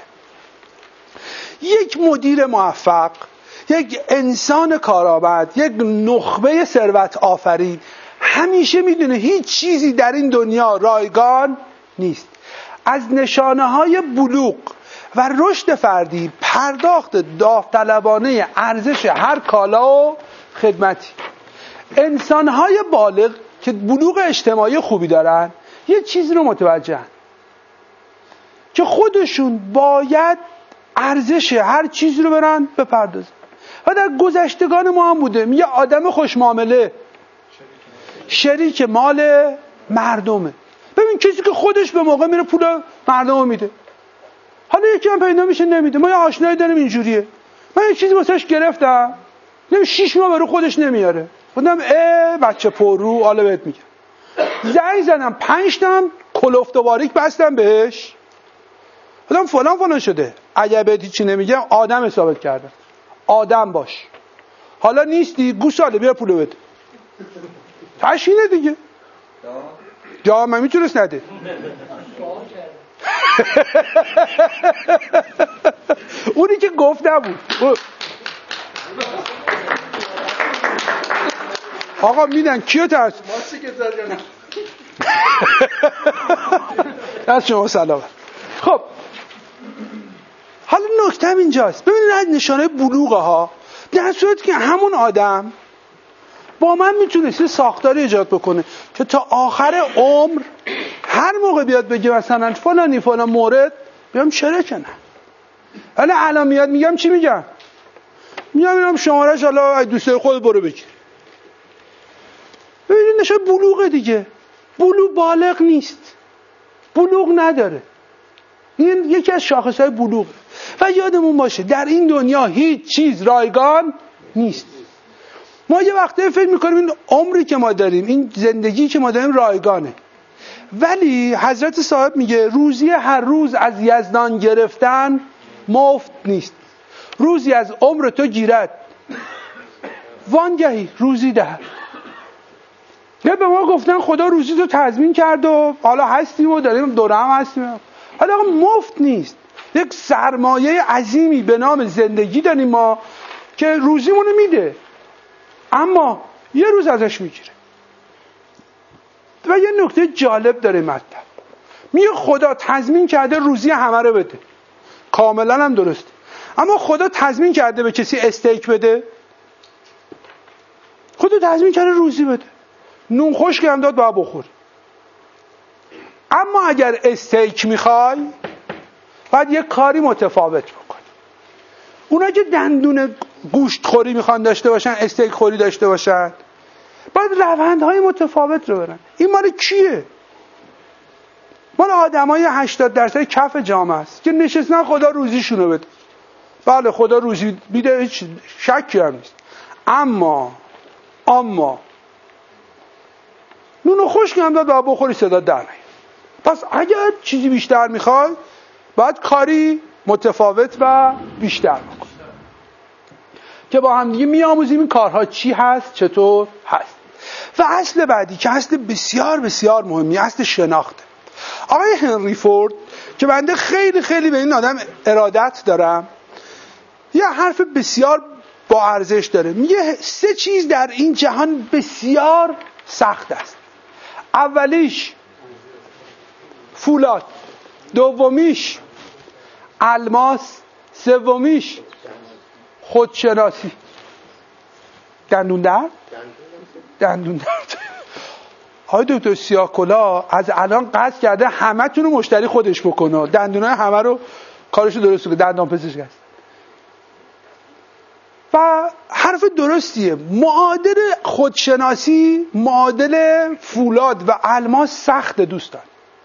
یک مدیر موفق، یک انسان کارآمد، یک نخبه ثروت آفرین همیشه میدونه هیچ چیزی در این دنیا رایگان نیست. از نشانه های بلوغ و رشد فردی پرداخت داوطلبانه ارزش هر کالا و خدمتی. انسان‌های بالغ که بلوغ اجتماعی خوبی دارن یه چیزی رو متوجهن که خودشون باید ارزش هر چیزی رو برن بپردازن. و در گذشتگان ما هم بوده. یه آدم خوشمعامله شریک مال مردمه. ببین کسی که خودش به موقع میره پول مردم رو میده. حالا یکی هم پیدا میشه نمیده. ما یه آشنایی داریم اینجوریه. من یه چیزی واسش گرفتم نمی شیش ماه برای خودش نمیاره. گفتم اه بچه پررو حالا بهت میگم. زنگ زدم پنج تا کلفت و باریک بستم بهش. گفتم فلان فلان شده. اگه بهت چی نمیگم آدم حسابت کردم. آدم باش. حالا نیستی گوساله بیا پولو بده. تشینه دیگه. جا من میتونست نده. اونی که گفت نبود. آقا میدن کیو ترس؟ ماسی که زد یا نه؟ دست شما سلامت. خب حالا نکته هم اینجاست. ببینید نشانه بلوغه ها در صورتی که همون آدم با من میتونست ساختاری ایجاد بکنه که تا آخر عمر هر موقع بیاد بگه مثلا فلانی فلان مورد بیام چرا که نه. حالا الان میاد میگم چی میگم؟ میگم اینم شمارهش حالا دوستای خود برو بگیر. ببینید نشان بلوغه دیگه. بلوغ بالغ نیست. بلوغ نداره. این یکی از شاخصهای بلوغه. و یادمون باشه در این دنیا هیچ چیز رایگان نیست. ما یه وقته فکر میکنیم این عمری که ما داریم، این زندگی که ما داریم رایگانه. ولی حضرت صاحب میگه روزی هر روز از یزدان گرفتن مفت نیست. روزی از عمر تو گیرد وانگهی روزی ده. نه به ما گفتن خدا روزی تو تضمین کرد و حالا هستیم و داریم دوره هم هستیم. حالا مفت نیست. یک سرمایه عظیمی به نام زندگی داریم ما که روزیمونو میده اما یه روز ازش میگیره. و یه نکته جالب داره مطلب. میگه خدا تضمین کرده روزی همه رو بده. کاملا هم درسته. اما خدا تضمین کرده به کسی استیک بده؟ خدا تضمین کرده روزی بده. نون خشک هم داد باید بخوری. اما اگر استیک میخوای باید یه کاری متفاوت بکنی. اونا که دندون گوشت خوری میخوان داشته باشن، استیک خوری داشته باشن، باید روندهای متفاوت رو برن. این مال کیه؟ مال آدمای هشتاد درصد کف جامعه است که نشستن خدا روزیشونو بده. بله خدا روزی میده، هیچ شکی هم نیست. اما اما نونو خشک هم داد باید بخوری صدا در نیاد. پس اگر چیزی بیشتر میخوای باید کاری متفاوت و بیشتر بکن که با هم دیگه میآموزیم این کارها چی هست چطور هست. و اصل بعدی که اصل بسیار بسیار مهمی، اصل شناخته. آقای هنری فورد که بنده خیلی خیلی به این آدم ارادت دارم یه حرف بسیار با ارزش داره. میگه سه چیز در این جهان بسیار سخت است. اولیش فولاد، دومیش الماس، سومیش خودشناسی. دندون درد؟ دندون درد. آقای دکتر سیاه‌کلاه از الان قصد کرده همه تون رو مشتری خودش بکنه، دندونای همه رو کارشو درست کنه، دندان پزشک است. و حرف درستیه. معادل خودشناسی معادل فولاد و الماس سخت دوستان.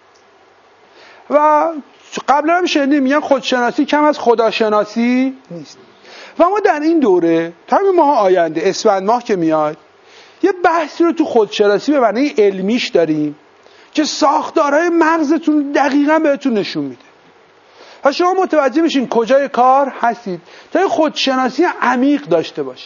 و قبلا هم شنیدیم میگن خودشناسی کم از خداشناسی نیست. و ما در این دوره تا همین ماه آینده اسفند ماه که میاد یه بحثی رو تو خودشناسی به معنی علمیش داریم که ساختارهای مغزتون دقیقاً بهتون نشون میده و شما متوجه میشین کجای کار هستید تا خودشناسی عمیق داشته باشید.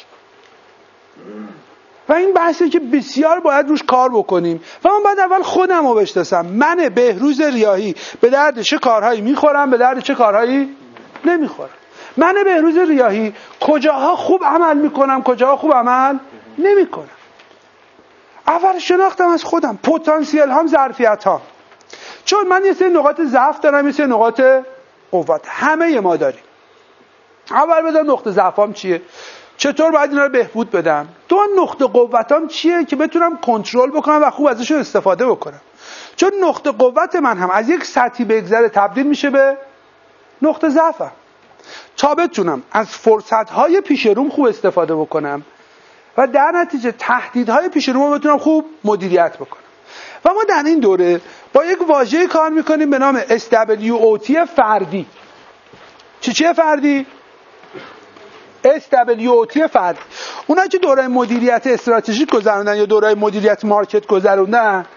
و این بحثی که بسیار باید روش کار بکنیم و من باید اول خودم رو بشناسم. من بهروز ریاحی به درد چه کارهایی میخورم، به درد چه کارهایی نمیخورم. من بهروز ریاحی کجاها خوب عمل میکنم، کجاها خوب عمل نمیکنم. اول شناختم از خودم، پتانسیل هم ظرفیت هم. چون من یه سری نقاط ضعف دارم، یه سری نقاط قوت، همه ما داریم. اول بدونم نقطه ضعفام چیه، چطور باید اینا رو بهبود بدم. دو نقطه قوتام چیه که بتونم کنترل بکنم و خوب ازشون استفاده بکنم. چون نقطه قوت من هم از یک سطحی بگذره تبدیل میشه به نقطه ضعفم. تا بتونم از فرصت‌های پیش روم خوب استفاده بکنم و در نتیجه تهدیدهای پیش روم رو بتونم خوب مدیریت بکنم. و ما در این دوره با یک واژه‌ای کار میکنیم به نام اس دبلیو او تی فردی. چی چیه فردی؟ اس دبلیو او تی فردی. اونایی که دوره مدیریت استراتژیک گذروندن یا دوره مدیریت مارکت گذروندن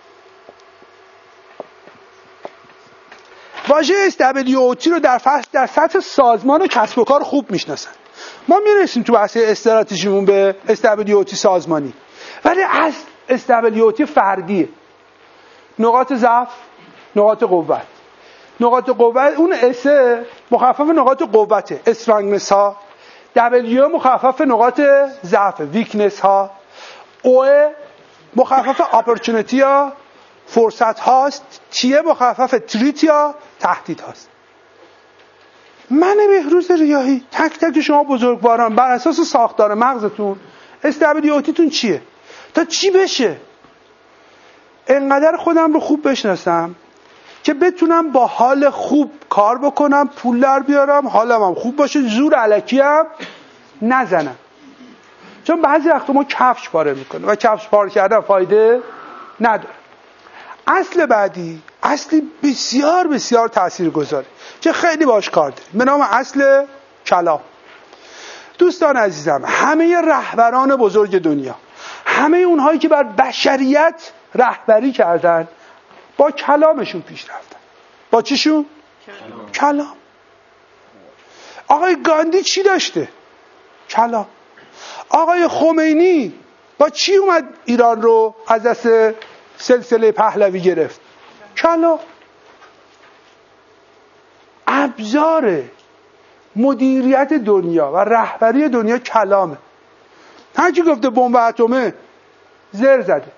واژه اس دبلیو او تی رو در فصل در سطح سازمان و کسب و کار خوب میشناسن. ما میرسیم تو بحث استراتژیمون به اس دبلیو او تی سازمانی، ولی از اس دبلیو او تی فردیه. نقاط ضعف، نقاط قوت. نقاط قوت اون اس مخفف نقاط قوته، استرانگنس ها. دبلیو مخفف نقاط ضعف، ویکنس ها. او مخفف اپورتونتی ها، فرصت هاست. تی مخفف تریت یا تهدید هاست. من بهروز ریاحی، تک تک شما بزرگواران بر اساس ساختار مغزتون اس دبلیو او تی تون چیه؟ تا چی بشه؟ انقدر خودم رو خوب بشناسم که بتونم با حال خوب کار بکنم، پول در بیارم، حالم هم خوب باشه، زور الکی هم نزنم. چون بعضی وقتا ما کفش پاره میکنه و کفش پاره کردن فایده نداره. اصل بعدی، اصلی بسیار بسیار تاثیرگذاره که خیلی باش کار داریم، به نام اصل کلام. دوستان عزیزم، همه رهبران بزرگ دنیا، همه اونهایی که بر بشریت رهبری کردن با کلامشون پیش رفتن. با چیشون؟ کلام. کلام. آقای گاندی چی داشته؟ کلام. آقای خمینی با چی اومد ایران رو از دست سلسله پهلوی گرفت؟ کلام. ابزار مدیریت دنیا و رهبری دنیا کلامه. هر کی گفته بمب اتمه زر زده.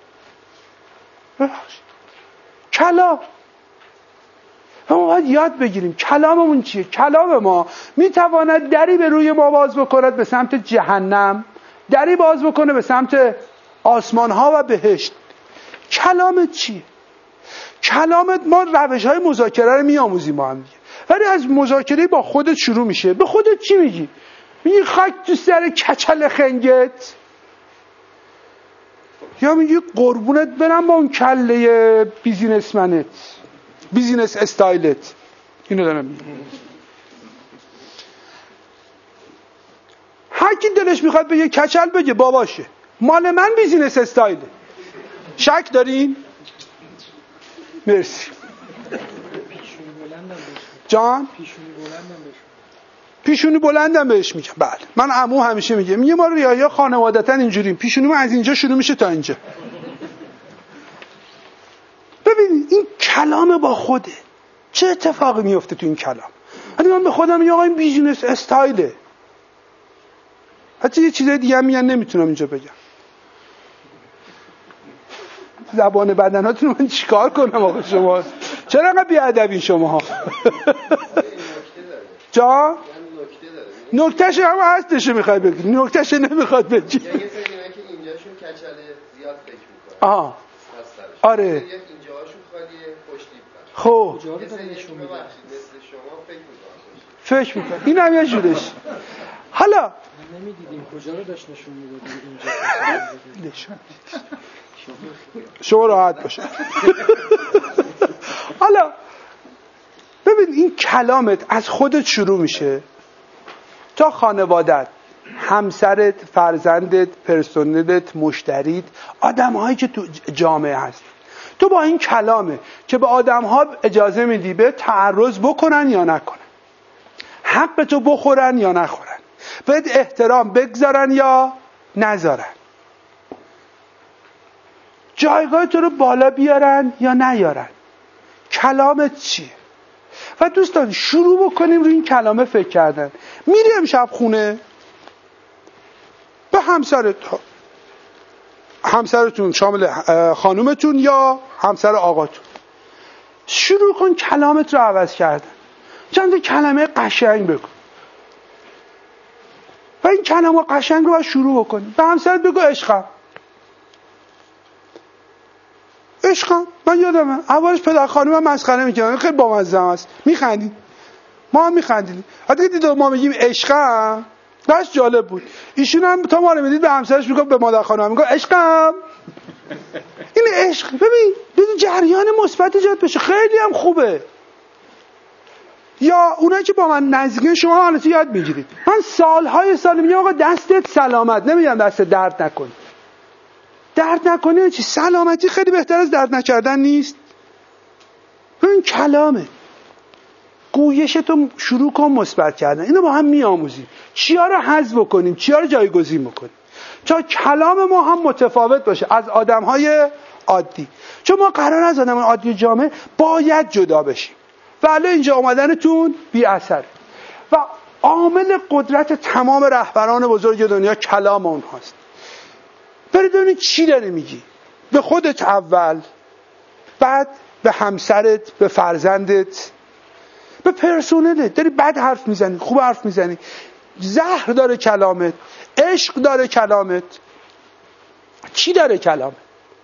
کلام. ما باید یاد بگیریم کلاممون چیه. کلام ما میتواند دری به روی ما باز بکند به سمت جهنم، دری باز بکنه به سمت آسمان ها و بهشت. کلامت چیه؟ کلامت، ما روش های مذاکره رو میآموزیم با هم دیگه، ولی از مذاکره با خودت شروع میشه. به خودت چی میگی؟ میگی خاک تو سر کچل خنگت، یا میگی قربونت برم با اون کله بیزینسمنت، بیزینس استایلت. اینو دارم میگم. هر کی دلش میخواد بگه کچل بگه، باباشه، مال من بیزینس استایله. شک دارین؟ مرسی جان. پیشونی بلندم بهش پیشونی بلندم بهش میگم. بله، من عمو همیشه میگه میگه ما ریاحی‌ها خانوادتا اینجوریم، پیشونی ما از اینجا شروع میشه تا اینجا. ببین این کلام با خوده، چه اتفاقی میفته تو این کلام؟ حتی من به خودم میگم آقا این بیزینس استایله، حتی یه چیزای دیگه هم میگن نمیتونم اینجا بگم. زبان بدناتون رو من چیکار کنم آقا شما؟ چرا انقدر بی‌ادبین شماها؟ جا؟ نکتهش هم هستش میخوای بگی، نکتهش نمیخواد بگی. یه سری که اینجاشون کچله زیاد فکر میکنن. آها. آره. اینجاشون خالیه پشتی بکن. خب. یه سری نشون میدن مثل شما فکر میکنن. فکر میکنن. این هم یه جورش. حالا نمیدیدیم کجا رو داشت نشون میدادیم اینجا شما راحت باشه. حالا ببین این کلامت از خودت شروع میشه تا خانوادت، همسرت، فرزندت، پرسنلت، مشتریت، آدم‌هایی که تو جامعه هست. تو با این کلامه که به آدم‌ها اجازه میدی به تعرض بکنن یا نکنن، حق تو بخورن یا نخورن، بهت احترام بگذارن یا نذارن، جایگاه تو رو بالا بیارن یا نیارن. کلامت چیه؟ و دوستان شروع بکنیم روی این کلامه فکر کردن. میری امشب خونه به همسرت، همسرتون شامل خانومتون یا همسر آقاتون، شروع کن کلامت رو عوض کردن. چند تا کلمه قشنگ بگو و این کلمه قشنگ رو باید شروع بکنی. به همسرت بگو عشقم. عشقم. من یادمه اولش پدر خانومم مسخره می‌کردن، خیلی بامزه است، میخندید، ما هم میخندیدیم. حتی دید ما میگیم عشقم، داشت جالب بود. ایشون هم تا ما رو میدید به همسرش میگفت، به مادر خانومم میگفت عشقم. این عشق ببین ببین جریان مثبت ایجاد بشه، خیلی هم خوبه. یا اونایی که با من نزدیکن شما حالت یاد میگیرید. من سالهای سال میگم آقا دستت سلامت، نمیگم دست درد نکنه. درد نکنه چی؟ سلامتی خیلی بهتر از درد نکردن نیست؟ این کلامه. گویشتو شروع کن مثبت کردن. اینو با هم میآموزیم. چیا رو حذف کنیم، چیا رو جایگزین بکنیم. تا کلام ما هم متفاوت باشه از آدم‌های عادی. چون ما قرار از آدم عادی جامعه باید جدا بشیم. ولی اینجا اومدنتون بی اثر. و عامل قدرت تمام رهبران بزرگ دنیا کلام اونهاست. برید ببینید چی داری میگی. به خودت اول، بعد به همسرت، به فرزندت، به پرسنلت. داری بد حرف میزنی، خوب حرف میزنی. زهر داره کلامت، عشق داره کلامت. چی داره کلامت؟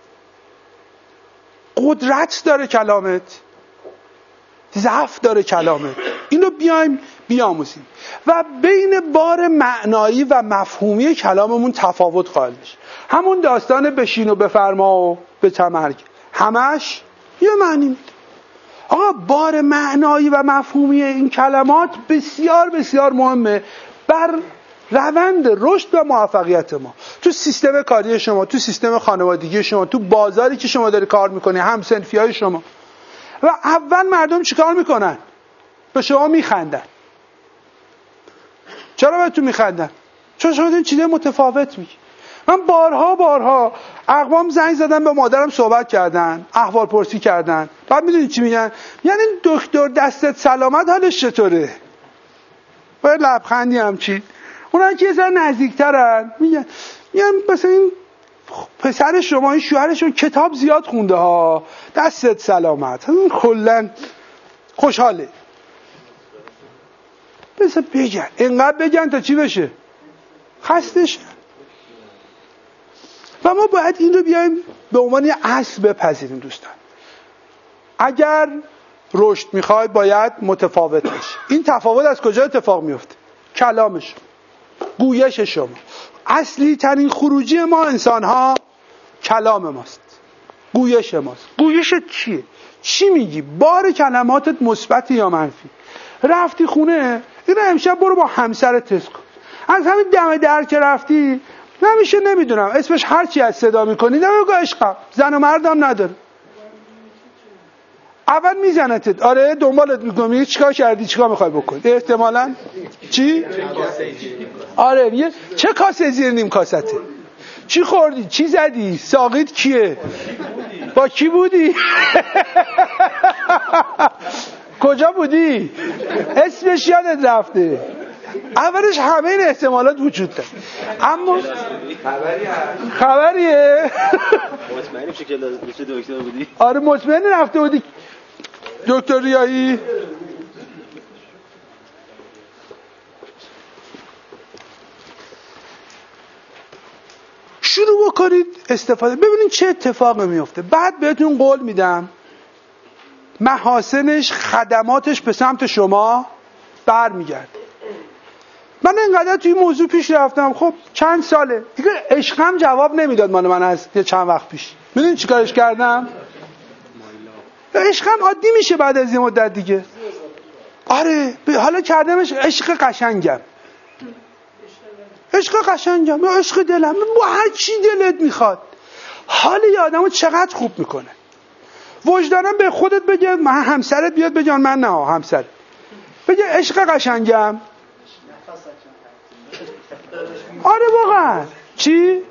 قدرت داره کلامت، ضعف داره کلامت. اینو بیایم بیاموزیم و بین بار معنایی و مفهومی کلاممون تفاوت قائل بشیم. همون داستان بشین و بفرما و به تمرگ همش یه معنی میده. آقا بار معنایی و مفهومی این کلمات بسیار بسیار مهمه بر روند رشد و موفقیت ما، تو سیستم کاری شما، تو سیستم خانوادگی شما، تو بازاری که شما داری کار میکنی، همسنفیای شما. و اول مردم چیکار میکنن؟ به شما میخندن. چرا بهتون میخندن؟ چون شما این چیزای متفاوت میگی. من بارها بارها اقوام زنگ زدن به مادرم، صحبت کردن، احوال پرسی کردن. بعد میدونید چی میگن؟ یعنی دکتر دستت سلامت، حالش چطوره؟ باید لبخندی همچین. اونایی که یه ذره نزدیکترن میگن میگن مثلا این پسر شما، این شوهرشون کتاب زیاد خونده ها، دستت سلامت، اون کلا خوشحاله. بس بگن، اینقدر بگن تا چی بشه؟ خسته شن. و ما باید این رو بیایم به عنوان یه اصل بپذیریم دوستان. اگر رشد میخوای باید متفاوت بشی. این تفاوت از کجا اتفاق میفته؟ کلام شما، گویش شما. اصلی ترین خروجی ما انسان ها کلام ماست، گویش ماست. گویش چیه؟ چی میگی؟ بار کلماتت مثبت یا منفی؟ رفتی خونه، اینو امشب برو با همسرت تست کن. از همین دم در که رفتی، نمیشه نمیدونم اسمش هر چی از صدا میکنی، نمیگو عشقم، زن و مردم نداره. اول میزنتت، آره دنبالت میکنی، چیکار کردی، چیکار میخوای بکنی؟ احتمالاً چی؟ آره یه چه کاسه زیر نیم کاسته؟ چی خوردی؟ چی زدی؟ ساقیت کیه؟ با کی بودی؟ کجا بودی؟ اسمش یادت رفته. اولش همه این احتمالات وجود داره، اما خبریه؟ مطمئنی چه کلاس دکتر بودی؟ آره مطمئنی رفته بودی دکتر ریایی؟ شروع بکنید استفاده، ببینید چه اتفاقی میفته. بعد بهتون قول میدم محاسنش، خدماتش به سمت شما برمیگرده. من اینقدر توی موضوع پیش رفتم، خب چند ساله دیگه عشقم جواب نمیداد مال من از یه چند وقت پیش. میدونی چیکارش کردم؟ عشقم عادی میشه بعد از یه مدت دیگه. آره حالا کردمش عشق قشنگم. عشق قشنگم یا عشق دلم، با هر چی دلت میخواد. حال یه آدمو چقدر خوب میکنه. وجدانم به خودت بگه، من همسرت بیاد بگه من نه همسر، بگه عشق قشنگم. آره واقعا چی؟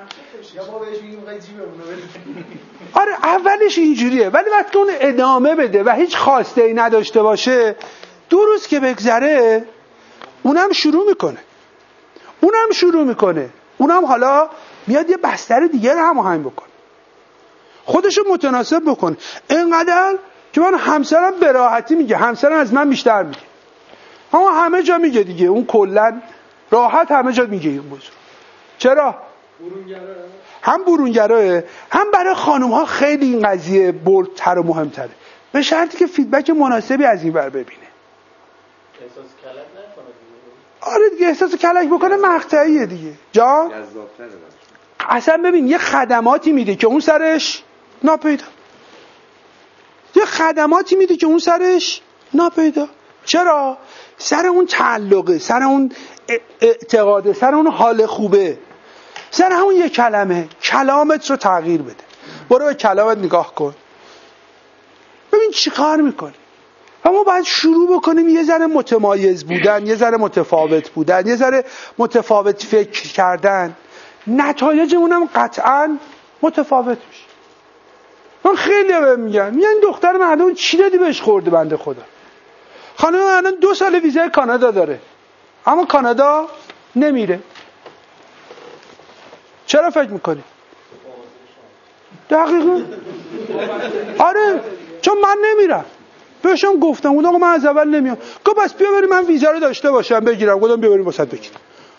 آره اولش اینجوریه، ولی وقتی اون ادامه بده و هیچ خواسته ای نداشته باشه، دو روز که بگذره اونم شروع میکنه اونم شروع میکنه اونم حالا میاد یه بستر دیگه رو هماهنگ بکنه، خودشو متناسب بکنه. اینقدر که من همسرم به راحتی میگه، همسرم از من بیشتر میگه، اما همه جا میگه دیگه، اون کلا راحت همه جا میگه این موضوع. چرا؟ هم برونگراه، هم برای خانم ها خیلی این قضیه بردتر و مهمتره، به شرطی که فیدبک مناسبی از این ور ببینه. احساس کلک نکنه دیگه. آره دیگه احساس کلک بکنه مقطعیه دیگه. جا اصلا ببین یه خدماتی میده که اون سرش ناپیدا، یه خدماتی میده که اون سرش ناپیدا. چرا؟ سر اون تعلقه، سر اون اعتقاده، سر اون حال خوبه، سر همون یه کلمه. کلامت رو تغییر بده، برو به کلامت نگاه کن ببین چی کار میکنی. اما باید شروع بکنیم یه ذره متمایز بودن، یه ذره متفاوت بودن، یه ذره متفاوت فکر کردن. نتایجمون هم قطعا متفاوت میشه. من خیلی بهم میگن میگن این دختر مردم چی دادی بهش خورده بنده خدا. خانم الان دو سال ویزای کانادا داره اما کانادا نمیره. چرا فکر میکنی؟ دقیقا آره چون من نمیرم. بهشم گفتم اون آقا من از اول نمیام. گفت بس بیا بریم من ویزا رو داشته باشم بگیرم. گفتم بیا بریم واسط بگیرم.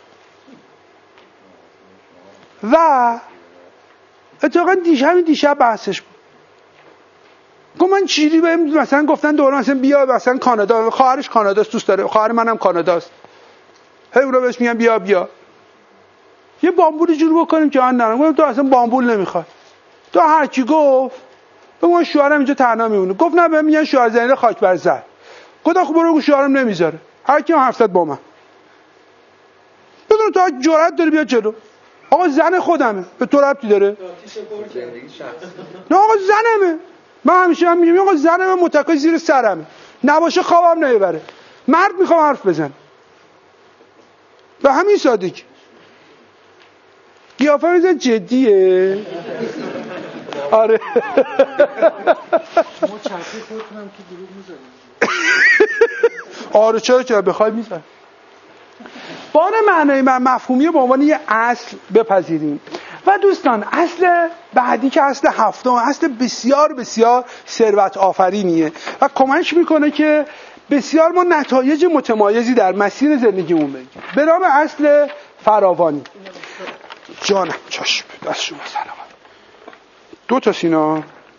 و اتفاقا دیشب همین دیشب بحثش بود. گفت من چیزی بهم مثلا گفتن دوره مثلا بیا مثلا کانادا، خواهرش کاناداست دوست داره، خواهر منم کاناداست، هی اون رو بهش میگم بیا بیا یه بامبولی جور بکنیم که من نرم. گفتم تو اصلا بامبول نمیخواد، تو هر کی گفت بگم شوهرم اینجا تنها میمونه. گفت نه بهم میگن شوهر زنده خاک بر سر. گفتم خب برو شوهرم نمیذاره، هر کی حرف زد با من. بدون تو جرأت داری بیا جلو. آقا زن خودمه، به تو ربطی داره؟ نه آقا زنمه. من همیشه هم میگم آقا زنمه، متکای زیر سرمه، نباشه خوابم نمیبره. مرد میخوام حرف بزن به همین سادگی. قیافه میزن جدیه. آره شما چرخی خودتونم که دروغ میزنید. آره چرا چرا بخوای میزن. با آن معنای من مفهومی به عنوان یه اصل بپذیریم. و دوستان اصل بعدی که اصل هفتم، اصل بسیار بسیار ثروت آفرینیه و کمک میکنه که بسیار ما نتایج متمایزی در مسیر زندگیمون بگیریم، به نام اصل فراوانی. جانم چشم دست شما سلامت. دو تا سینا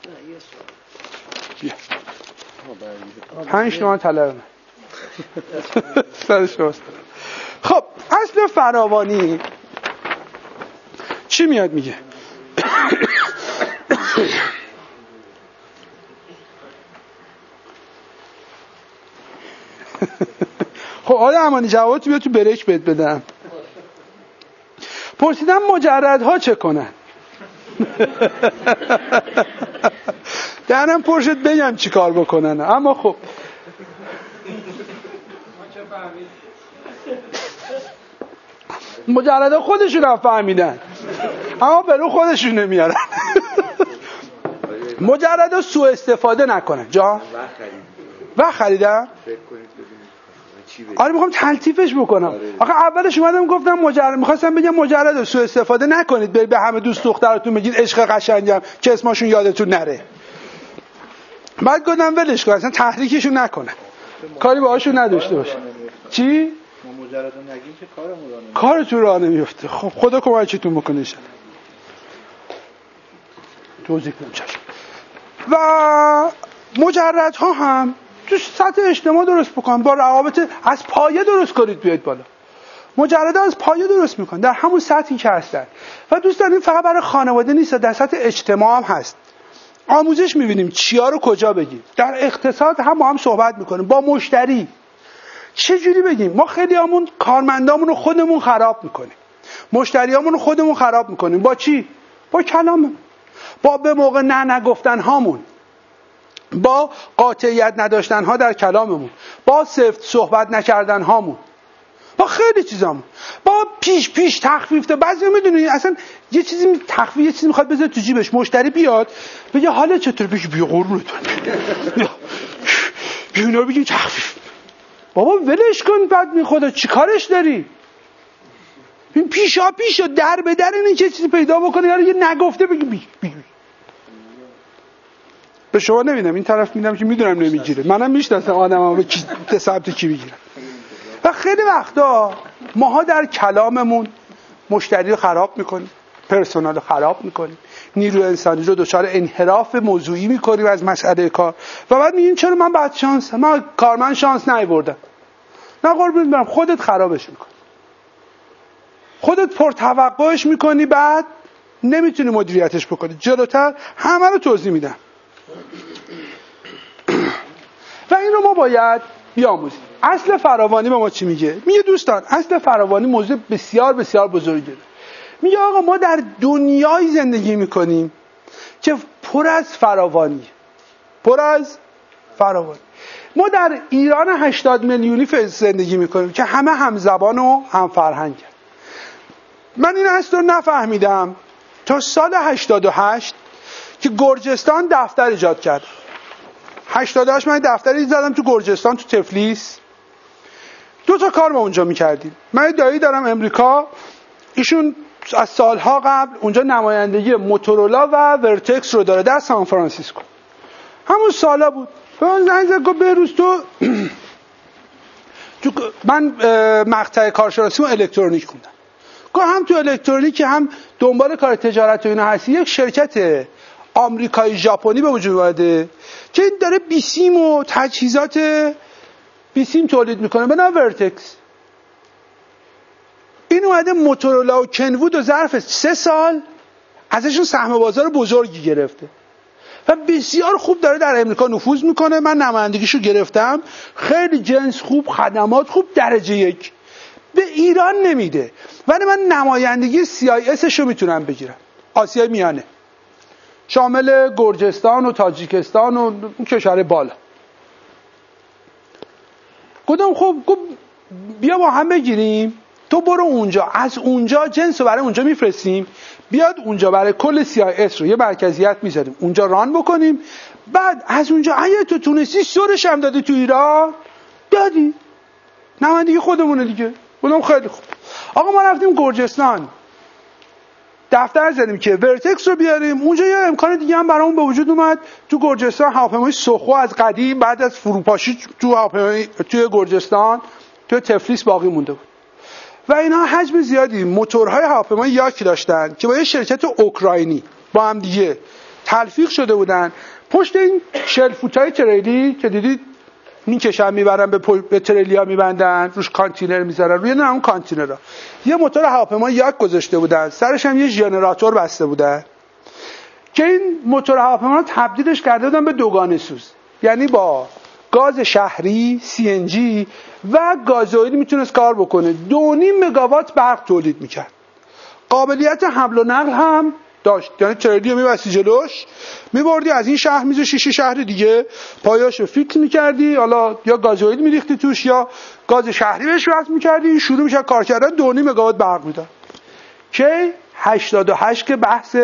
بیا پنج تومن طلبه سر شما. خب اصل فراوانی چی میاد میگه؟ خب آقای امانی جوابتو بیا تو بریک بهت بدم. پرسیدم مجردها چه کنن؟ درم پرشت بگم چی کار بکنن. اما خب مجردها خودشون هم فهمیدن اما برو خودشون نمیارن. مجردها سوء استفاده نکنن. جا و خریدم آره میخوام تلطیفش بکنم. آخه اولش اومدم گفتم مجرد میخواستم بگم مجرد سوء استفاده نکنید، برید به همه دوست دختراتون بگید عشق قشنگم که اسمشون یادتون نره. بعد گفتم ولش کن اصلا تحریکشون نکنن، کاری باهاشون نداشته باشه. چی؟ ما مجردون نگیم که کارمون راه نمیفته. کارتون راه نمیفته. خب خدا کمکتون بکنه ان شاءالله. توضیح کنم چشم. و مجردها هم تو سطح اجتماع درست بکنن، با روابط از پایه درست کنید بیاید بالا. مجردا از پایه درست میکنن در همون سطحی که هستن. و دوستان این فقط برای خانواده نیست، در سطح اجتماع هم هست. آموزش میبینیم چیا رو کجا بگیم. در اقتصاد هم با هم صحبت میکنیم، با مشتری چه جوری بگیم. ما خیلی همون کارمندامون رو خودمون خراب میکنیم، مشتریامون رو خودمون خراب میکنیم. با چی؟ با کلام، با به موقع نه نگفتن هامون، با قاطعیت نداشتن ها در کلاممون، با سفت صحبت نکردن هامون، با خیلی چیزامون، با پیش پیش تخفیف. تا بعضی میدونید اصلا یه چیزی تخفیف، یه چیزی میخواد بذاره تو جیبش، مشتری بیاد بگه حالا چطور، بگی بی قربونتون بیونا بگی تخفیف. بابا ولش کن، بعد می خدا چی کارش داری؟ این پیشا پیشا در به در این چه چیزی پیدا بکنه یارو یه نگفته بگی بی بی به شما نمیدم، این طرف میدم که میدونم نمیگیره. منم میشناسم آدمام رو کی ثبت کی بگیرم. و خیلی وقتا ماها در کلاممون مشتری رو خراب میکنیم، پرسونال رو خراب میکنیم، نیروی انسانی رو دچار انحراف موضوعی میکنیم از مسئله کار. و بعد میگیم چرا من بعد شانس، من کارمند شانس نیاوردم. نه قربونت برم، خودت خرابش میکنی، خودت پرتوقعش میکنی، بعد نمیتونی مدیریتش بکنی. جلوتر همه رو توضیح میدم. و این رو ما باید بیاموزیم. اصل فراوانی به ما چی میگه؟ میگه دوستان اصل فراوانی موضوع بسیار بسیار بزرگیه. میگه آقا ما در دنیای زندگی میکنیم که پر از فراوانی، پر از فراوانی. ما در ایران هشتاد میلیونی زندگی میکنیم که همه هم زبان و هم فرهنگ. من این اصل رو نفهمیدم تا سال هشتاد و هشت که گرجستان دفتر ایجاد کرد. هشتاد و هشت من دفتری زدم تو گرجستان، تو تفلیس. دو تا کار ما اونجا میکردیم. من دایی دارم امریکا، ایشون از سالها قبل اونجا نمایندگی موتورولا و ورتکس رو داره در سان فرانسیسکو. همون سالا بود. من زنگ زد گفت بهروز تو من مقطع کارشناسی و الکترونیک خوندم. گفت هم تو الکترونیک هم دنبال کار تجارت و اینا هستی، یک شرکت آمریکایی ژاپنی به وجود اومده که این داره بیسیم و تجهیزات بیسیم تولید میکنه به نام ورتکس. این اومده موتورولا و کنوود و ظرف سه سال ازشون سهم بازار بزرگی گرفته و بسیار خوب داره در امریکا نفوذ میکنه. من نمایندگیشو گرفتم، خیلی جنس خوب، خدمات خوب، درجه یک. به ایران نمیده، ولی من نمایندگی سی آی اسشو میتونم بگیرم، آسیای میانه، شامل گرجستان و تاجیکستان و اون کشور بالا. گفتم خب بیا با هم بگیریم، تو برو اونجا، از اونجا جنس رو برای اونجا میفرستیم، بیاد اونجا برای کل سی آی اس رو یه مرکزیت میذاریم اونجا ران بکنیم. بعد از اونجا اگه تو تونستی سرش هم دادی تو ایران دادی، نمایندگی خودمونه دیگه. گفتم خیلی خوب. آقا ما رفتیم گرجستان، دفتر زدیم که ورتکس رو بیاریم اونجا. یه امکان دیگه هم برامون به وجود اومد. تو گرجستان هواپیمای سخو از قدیم بعد از فروپاشی تو هواپیمای توی گرجستان توی تفلیس باقی مونده بود و اینا حجم زیادی موتورهای هواپیمای یاک داشتن که با یه شرکت اوکراینی با هم دیگه تلفیق شده بودن. پشت این شلفوتای تریلی که دیدید میکشن میبرن به, پل... به تریلیا میبندن، روش کانتینر میذارن، روی اون کانتینرها یه موتور هواپیما یاک گذاشته بودن، سرش هم یه ژنراتور بسته بودن که این موتور هواپیما رو تبدیلش کرده بودن به دوگانه سوز، یعنی با گاز شهری سی ان جی و گازوئیل میتونست کار بکنه. دو نیم مگاوات برق تولید میکرد. قابلیت حمل و نقل هم داشت، یعنی تریلی رو میبستی جلوش، میبردی از این شهر میذاشتی شیشه شهر دیگه، پایاشو فیکس میکردی، حالا یا گازوئیل میریختی توش یا گاز شهری بهش وصل میکردی، شروع میشه کار کردن. دو نیم مگاوات برق میداد. که هشتاد و هشت که بحث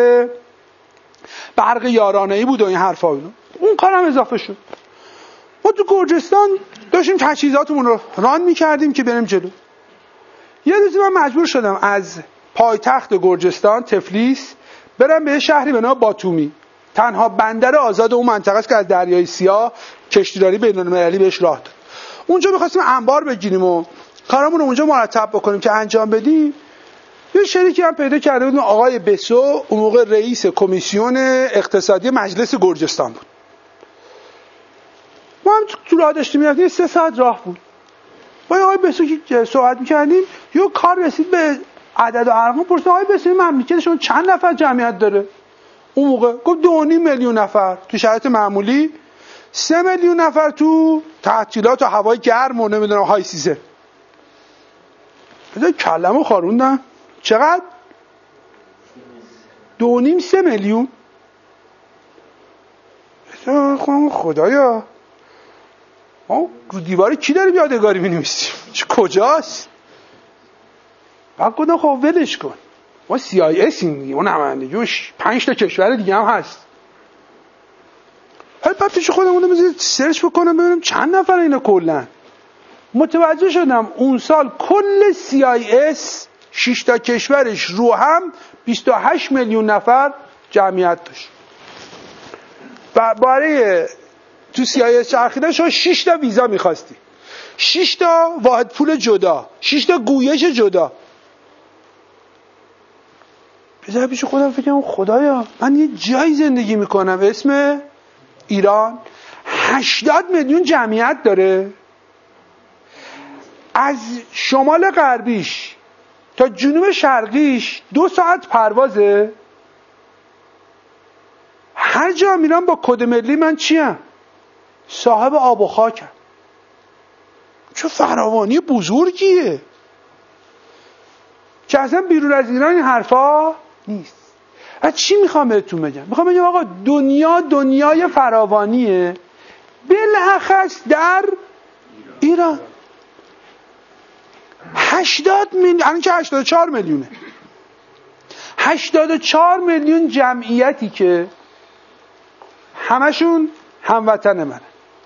برق یارانه‌ای بود و این حرفا اینا، اون کارم اضافه شد. ما تو گرجستان داشتیم تجهیزاتمون رو ران میکردیم که بریم جلو. یه روزی من مجبور شدم از پایتخت گرجستان تفلیس برم به شهری به نام باتومی، تنها بندر آزاد اون منطقه است که از دریای سیاه کشتیرانی بین‌المللی بهش راه داد. اونجا می‌خواستیم انبار بگیریم و کارمون رو اونجا مرتب بکنیم که انجام بدیم. یه شریکی هم پیدا کرده بودیم، آقای بسو، اون موقع رئیس کمیسیون اقتصادی مجلس گرجستان بود. ما هم تو راه داشتیم می‌رفتیم، سه ساعت راه بود. با آقای بسیاری که صحبت میکردیم یه کار رسید به عدد و ارقام، پرسید آقای بسیاری مملکت شما چند نفر جمعیت داره؟ اون موقع گفت دو و نیم میلیون نفر تو شرایط معمولی، سه میلیون نفر تو تعطیلات و هوای گرم و نمیدونم های سیزن. بذار کلمو خاروندم. چقدر؟ دو و نیم سه میلیون. بذار خودم خدایا ما رو دیوار کی داریم یادگاری می‌نویسیم؟ کجاست؟ بعد گفتم خب ولش کن، ما سی آی اسیم دیگه، اون نمایندگیش پنج تا کشور دیگه هم هست. بعد پیش خودم بذارم سرچ بکنم ببینم چند نفر اینا کلا. متوجه شدم اون سال کل سی آی اس شش تا کشورش رو هم بیست و هشت میلیون نفر جمعیت داشت. و برای تو سی آی اس چرخیدن شما شش تا ویزا می‌خواستی، شش تا واحد پول جدا، شش تا گویش جدا. بذار پیش خودم فکر کنم خدایا من یه جای زندگی میکنم اسم ایران هشتاد میلیون جمعیت داره، از شمال غربیش تا جنوب شرقیش دو ساعت پروازه. هر جا میرم با کد ملی من چیم؟ صاحب آب و خاکم. چه فراوانی بزرگیه که اصلا بیرون از ایران این حرفا نیست. از چی میخوام بهتون بگم؟ میخوام بگم آقا دنیا دنیای فراوانیه، بالاخص در ایران. هشتاد میلیون، الان که هشتاد و چهار میلیونه، هشتاد و چهار میلیون جمعیتی که همشون هموطن منه،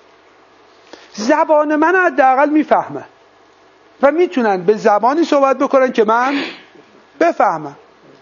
زبان من حداقل میفهمن و میتونن به زبانی صحبت بکنن که من بفهمم.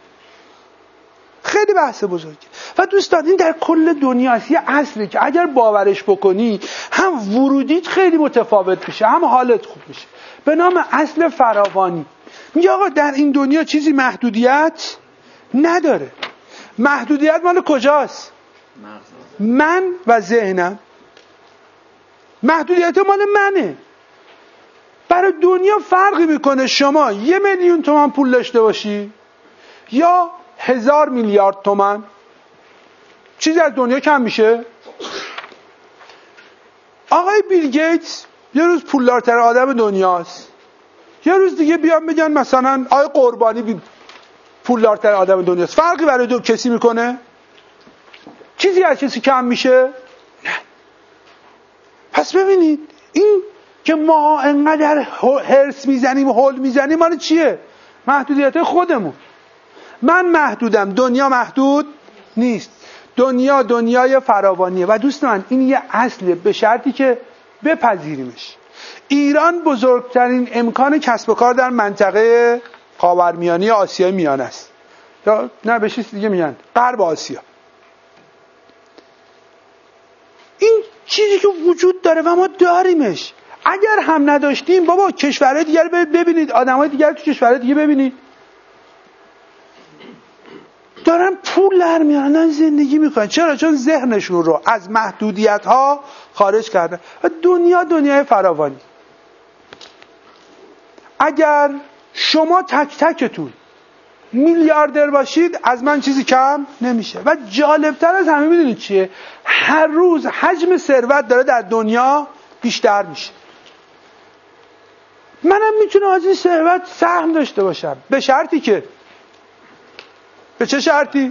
خیلی بحث بزرگی. و دوستان این در کل دنیا است، یه اصلی که اگر باورش بکنی هم ورودیت خیلی متفاوت میشه، هم حالت خوب میشه، به نام اصل فراوانی. میگه آقا در این دنیا چیزی محدودیت نداره. محدودیت مال کجاست؟ من و ذهنم. محدودیت مال منه. برای دنیا فرقی میکنه شما یه میلیون تومان پول داشته باشی یا هزار میلیارد تومان. چیزی از دنیا کم میشه؟ آقای بیل گیتس یه روز پولدارتر آدم دنیاست، یه روز دیگه بیان بگن مثلا آقای قربانی پولدارتر آدم دنیاست. فرقی برای دو کسی میکنه؟ چیزی از کسی کم میشه؟ نه. پس ببینید این که ما انقدر هرس میزنیم و هول میزنیم مال چیه؟ محدودیت خودمون. من محدودم، دنیا محدود نیست. دنیا دنیای فراوانیه و دوست من این یه اصله، به شرطی که بپذیریمش. ایران بزرگترین امکان کسب و کار در منطقه خاورمیانه آسیای میانه است، یا نه به چیز دیگه میگن غرب آسیا. این چیزی که وجود داره و ما داریمش. اگر هم نداشتیم بابا کشورهای دیگر ببینید، آدمای دیگر تو کشورهای دیگه ببینید دارن پول در میارن، زندگی میکنن. چرا؟ چون ذهنشون رو از محدودیت ها خارج کردن و دنیا دنیای فراوانی. اگر شما تک تکتون میلیاردر باشید از من چیزی کم نمیشه. و جالبتر از همه میدونید چیه؟ هر روز حجم ثروت داره در دنیا بیشتر میشه. منم میتونم از این ثروت سهم داشته باشم، به شرطی که به چه شرطی؟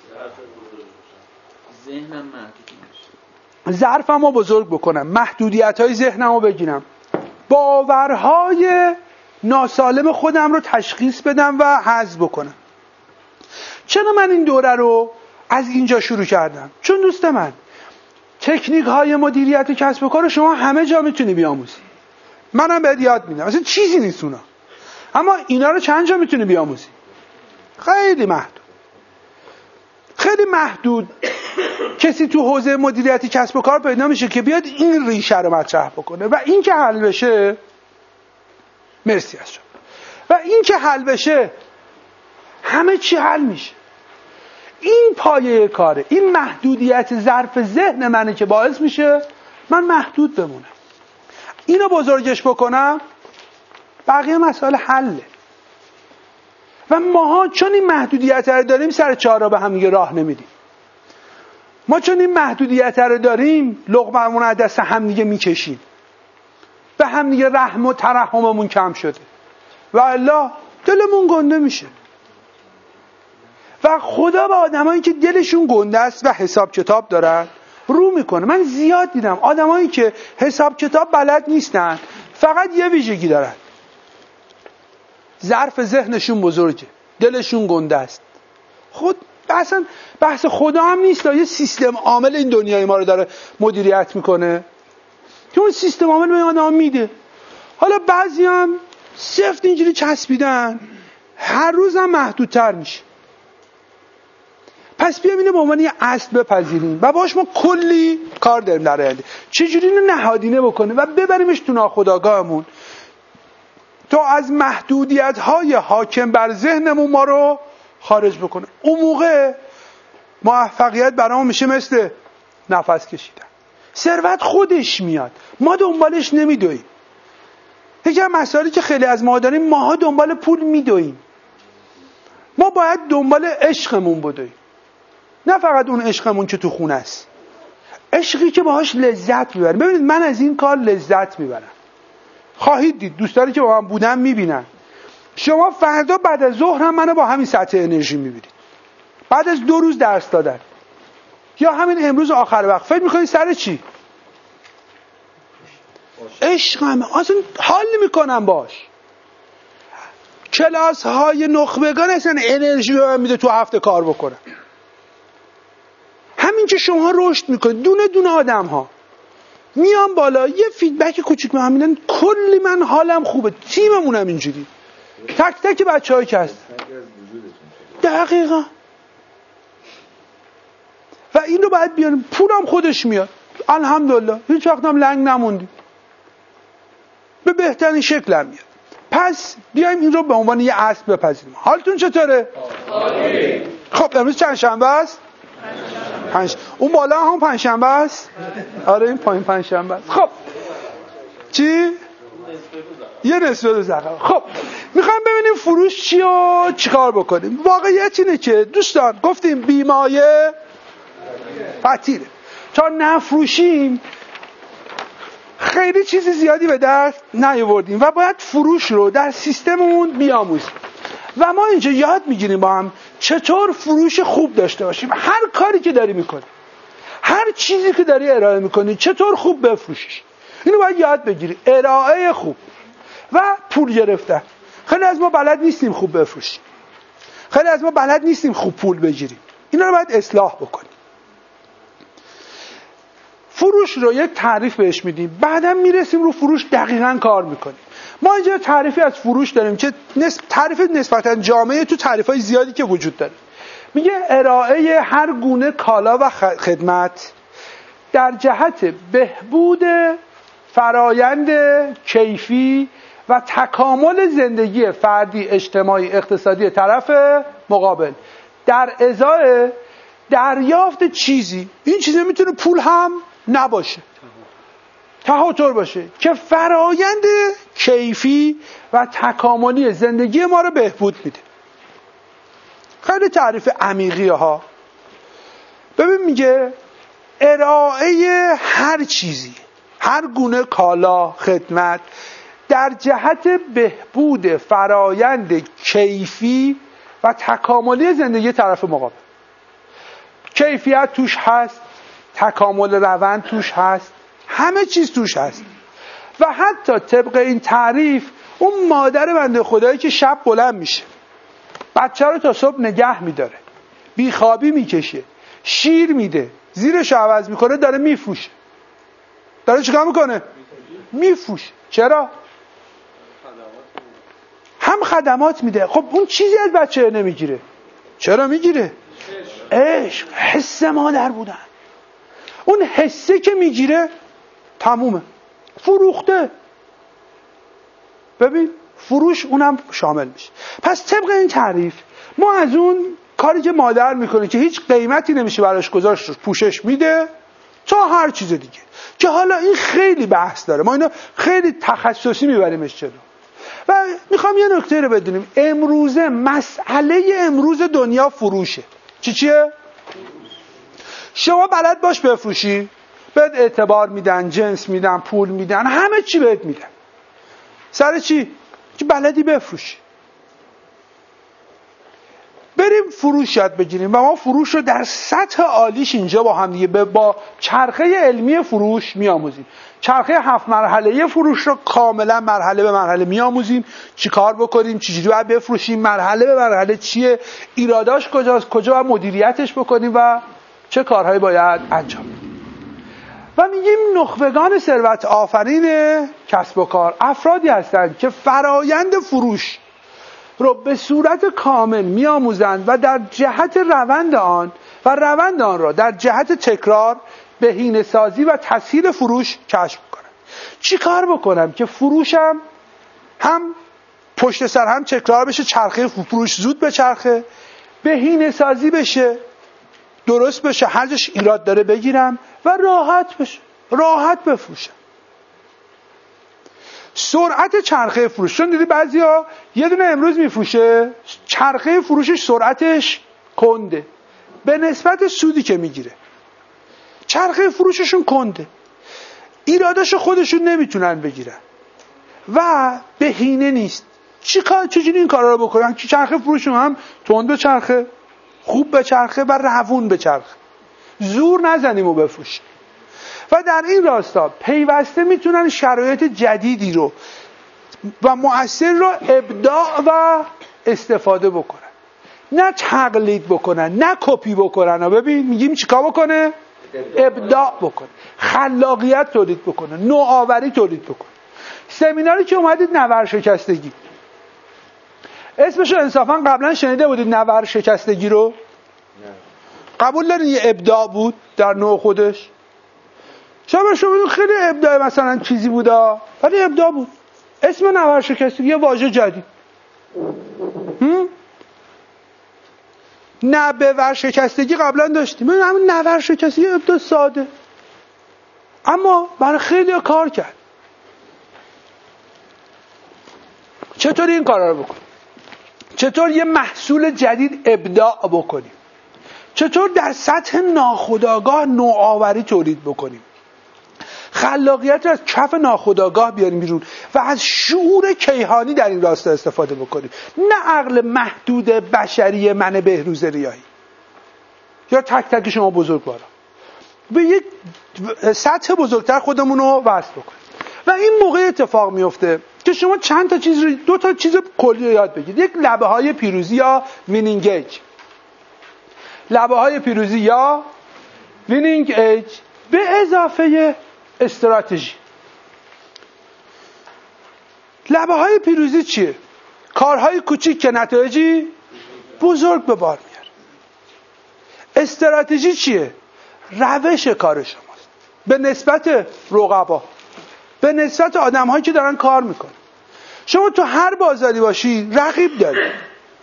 ذهنم محدود نشه، ظرفمو بزرگ بکنم، محدودیت‌های ذهنمو بگیرم، باورهای ناسالم خودم رو تشخیص بدم و حذف بکنم. چرا من این دوره رو از اینجا شروع کردم؟ چون دوست من تکنیک های مدیریت کسب و کار شما همه جا میتونی بیاموزی، منم بهت یاد میدم، اصلا چیزی نیست اونا. اما اینا رو چند جا میتونی بیاموزی؟ خیلی محدود. خیلی محدود کسی تو حوزه مدیریت کسب و کار پیدا میشه که بیاد این ریشه رو مطرح بکنه و این که حل بشه، مرسی از شما، و این که حل بشه همه چی حل میشه. این پایه کاره. این محدودیت ظرف ذهن منه که باعث میشه من محدود بمونم. اینو بزرگش بکنم بقیه مسائل حله. و ماها چون این محدودیت رو داریم سر چهار را به هم دیگه راه نمیدیم. ما چون این محدودیت رو داریم لقمه‌مون از دست هم دیگه میکشیم، به هم دیگه رحم و ترحممون کم شده و الا دلمون گنده میشه. و خدا به آدمایی که دلشون گنده است و حساب کتاب دارن رو میکنه. من زیاد دیدم آدمایی که حساب کتاب بلد نیستن، فقط یه ویژگی دارن، ظرف ذهنشون بزرگه، دلشون گنده است. خود اصلا بحث خدا هم نیست، یه سیستم عامل این دنیای ما رو داره مدیریت میکنه که اون سیستم عامل به آدم میده. حالا بعضی هم سفت اینجوری چسبیدن، هر روز هم محدودتر میشه. پس بیایم اینو به عنوان یه اصل بپذیریم و باش ما کلی کار داریم در آینده، چجوری اینو نهادینه بکنیم و ببریمش تو ناخودآگاهمون تا از محدودیت‌های حاکم بر ذهنمون ما رو خارج بکنه. اون موقع موفقیت برامون میشه مثل نفس کشیدن. ثروت خودش میاد، ما دنبالش نمیدویم. یکی از مسائلی که خیلی از ما داریم، ماها دنبال پول میدویم. ما باید دنبال عشقمون بدویم، نه فقط اون عشقمون که تو خونه است، عشقی که باهاش لذت میبریم. ببینید من از این کار لذت میبرم. خواهید دید دوستانی که با من بودن میبینن، شما فردا بعد از ظهر هم منو با همین سطح انرژی میبینید. بعد از دو روز درس دادن یا همین امروز آخر وقت فکر میکنید سر چی؟ عشقم، اصلا حال نمیکنم باش. کلاس های نخبگان اصلا انرژی به من میده تو هفته کار بکنم. همین که شما رشد میکنید، دونه دونه آدم ها میان بالا، یه فیدبک کوچیک به هم میدن، کلی من حالم خوبه، تیممونم اینجوری، تک تک بچه‌هایی که هست. دقیقاً. و این رو باید بیاریم. پولم خودش میاد، الحمدلله، هیچ وقت هم لنگ نموندیم، به بهترین شکل هم میاد. پس بیایم این رو به عنوان یه اصل بپذیریم. حالتون چطوره؟ عالی. خب امروز چند شنبه است؟ پنج. اون بالا هم پنج شنبه است؟ آره این پایین پنج شنبه است. خب چی؟ یه نصف روز عقب. خب میخوایم ببینیم فروش چی و چیکار بکنیم. واقعیت اینه که دوستان گفتیم بیمایه فتیره. تا نفروشیم خیلی چیز زیادی به دست نیاوردیم و باید فروش رو در سیستممون بیاموزیم. و ما اینجا یاد میگیریم با هم چطور فروش خوب داشته باشیم. هر کاری که داری میکنی، هر چیزی که داری ارائه میکنی، چطور خوب بفروشیش. اینو باید یاد بگیری. ارائه خوب و پول گرفتن. خیلی از ما بلد نیستیم خوب بفروشیم، خیلی از ما بلد نیستیم خوب پول بگیریم. اینا رو باید اصلاح بکنیم. فروش رو یک تعریف بهش میدیم، بعدم میرسیم رو فروش دقیقاً کار میکنیم. ما اینجا تعریفی از فروش داریم که نسب... تعریف نسبتاً جامعه تو تعریف‌های زیادی که وجود داره. میگه ارائه هر گونه کالا و خدمت در جهت بهبود فرایند کیفی و تکامل زندگی فردی، اجتماعی، اقتصادی طرف مقابل در ازای دریافت چیزی. این چیزی میتونه پول هم نباشه، تهاتر باشه، که فرایند کیفی و تکاملی زندگی ما رو بهبود میده. خیلی تعریف عمیقیه ها. ببین میگه ارائه هر چیزی، هر گونه کالا، خدمت در جهت بهبود فرایند کیفی و تکاملی زندگی طرف مقابل. کیفیت توش هست، تکامل روند توش هست، همه چیز توش هست. و حتی طبق این تعریف اون مادر بنده خدایی که شب بلند میشه، بچه رو تا صبح نگه میداره، بیخوابی میکشه، شیر میده، زیرش عوض میکنه، داره میفروشه. داره چیکار میکنه؟ میفروشه. چرا؟ هم خدمات میده. خب اون چیزی از بچه نمیگیره. چرا میگیره؟ عشق، حس مادر بودن. اون حسه که میگیره تمومه، فروخته. ببین فروش اونم شامل میشه. پس طبق این تعریف ما از اون کاری که مادر میکنه که هیچ قیمتی نمیشه براش گذاشت، پوشش میده، تا هر چیز دیگه که حالا این خیلی بحث داره، ما اینو خیلی تخصصی میبریمش جلو. و میخوام یه نکته رو بدونیم. امروزه مسئله امروز دنیا فروشه. چی چیه؟ شما بلد باش بفروشی، بهت اعتبار میدن، جنس میدن، پول میدن، همه چی بهت میدن. سر چی؟ که بلدی بفروشی. بریم فروش یاد بگیریم و ما فروش رو در سطح عالیش اینجا با هم دیگه با چرخه علمی فروش میآموزیم. چرخه هفت مرحله فروش رو کاملا مرحله به مرحله میآموزیم. چی کار بکنیم، چجوری باید بفروشیم، مرحله به مرحله چیه، ایراداش کجاست، کجا باید مدیریتش بکنیم و چه کارهایی باید انجام بدیم. و میگیم نخبگان ثروت آفرین کسب و کار افرادی هستند که فرایند فروش رو به صورت کامل میآموزند و در جهت روند آن و روند آن را در جهت تکرار، بهینه‌سازی و تسهیل فروش کشف کنند. چی کار بکنم که فروشم هم پشت سر هم تکرار بشه، چرخه فروش زود به چرخه، بهینه‌سازی بشه، درست بشه، هر جاش ایراد داره بگیرم و راحت بشه، راحت بفروشم. سرعت چرخه فروش، چون دیدی بعضیا یه دونه امروز میفروشه، چرخه فروشش سرعتش کنده به نسبت سودی که میگیره. چرخه فروششون کنده، ایراداشو خودشون نمیتونن بگیرن و بهینه نیست. چی کار چجوری این کارا رو بکنن که چرخه فروششون هم تند به چرخه، خوب به چرخه و روون به چرخه، زور نزنیم و بفروشیم. و در این راستا پیوسته میتونن شرایط جدیدی رو و مؤثر رو ابداع و استفاده بکنن، نه تقلید بکنن، نه کپی بکنن. و ببین میگیم چیکار بکنه؟ ابداع بکنه، خلاقیت تولید بکنه، نوآوری تولید بکنه. سمیناری که اومدید نور شکستگی، اسمشو انصافا قبلا شنیده بودید نور شکستگی رو؟ نه. قبول دارین یه ابداع بود در نوع خودش؟ شما شما خیلی ابداع مثلا چیزی بودا، ولی ابداع بود. اسم نور شکستگی یه واژه جدید. هم؟ نه به ور شکستگی قبلا داشتیم، من همین نور شکستگی ابداع ساده، اما برای خیلی کار کرد. چطور این کارا رو بکنیم؟ چطور یه محصول جدید ابداع بکنیم؟ چطور در سطح ناخودآگاه نوآوری تولید بکنیم؟ خلاقیت رو از کف ناخودآگاه بیاریم بیرون و از شعور کیهانی در این راستا استفاده بکنیم، نه عقل محدود بشری من بهروز ریاحی یا تک تک شما بزرگوارا. به یک سطح بزرگتر خودمون رو وصل بکنیم و این موقع اتفاق میفته که شما چند تا چیز رو، دو تا چیز کلی رو یاد بگیرید. یک لبه های پیروزی یا وینینگ ایج، لبه های پیروزی یا وینینگ ایج به اضافه استراتژی. لبه های پیروزی چیه؟ کارهای کوچیک که نتایجی بزرگ به بار میاره. استراتژی چیه؟ روش کار شماست به نسبت رقبا، به نسبت آدم‌هایی که دارن کار میکنن. شما تو هر بازاری باشی رقیب داری،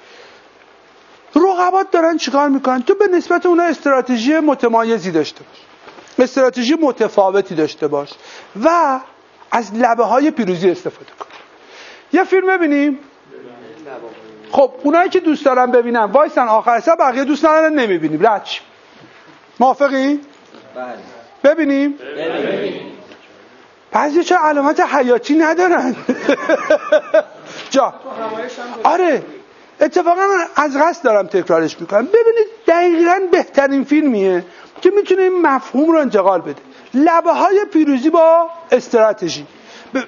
رقبات دارن چیکار میکنن، تو به نسبت اونها استراتژی متمایزی داشته باش، استراتژی متفاوتی داشته باش و از لبه های پیروزی استفاده کن. یه فیلم ببینیم. خب اونایی که دوست دارن ببینن وایسن آخر سر، بقیه دوست ندارن نمیبینیم. رد شیم. موافقی؟ بله. ببینیم؟ ببینیم. بعضی چه علامت حیاتی ندارن. جا. آره. اتفاقا من از قصد دارم تکرارش میکنم. ببینید دقیقاً بهترین فیلمیه که میتونه این مفهوم رو انتقال بده. لبه های پیروزی با استراتژی. ب...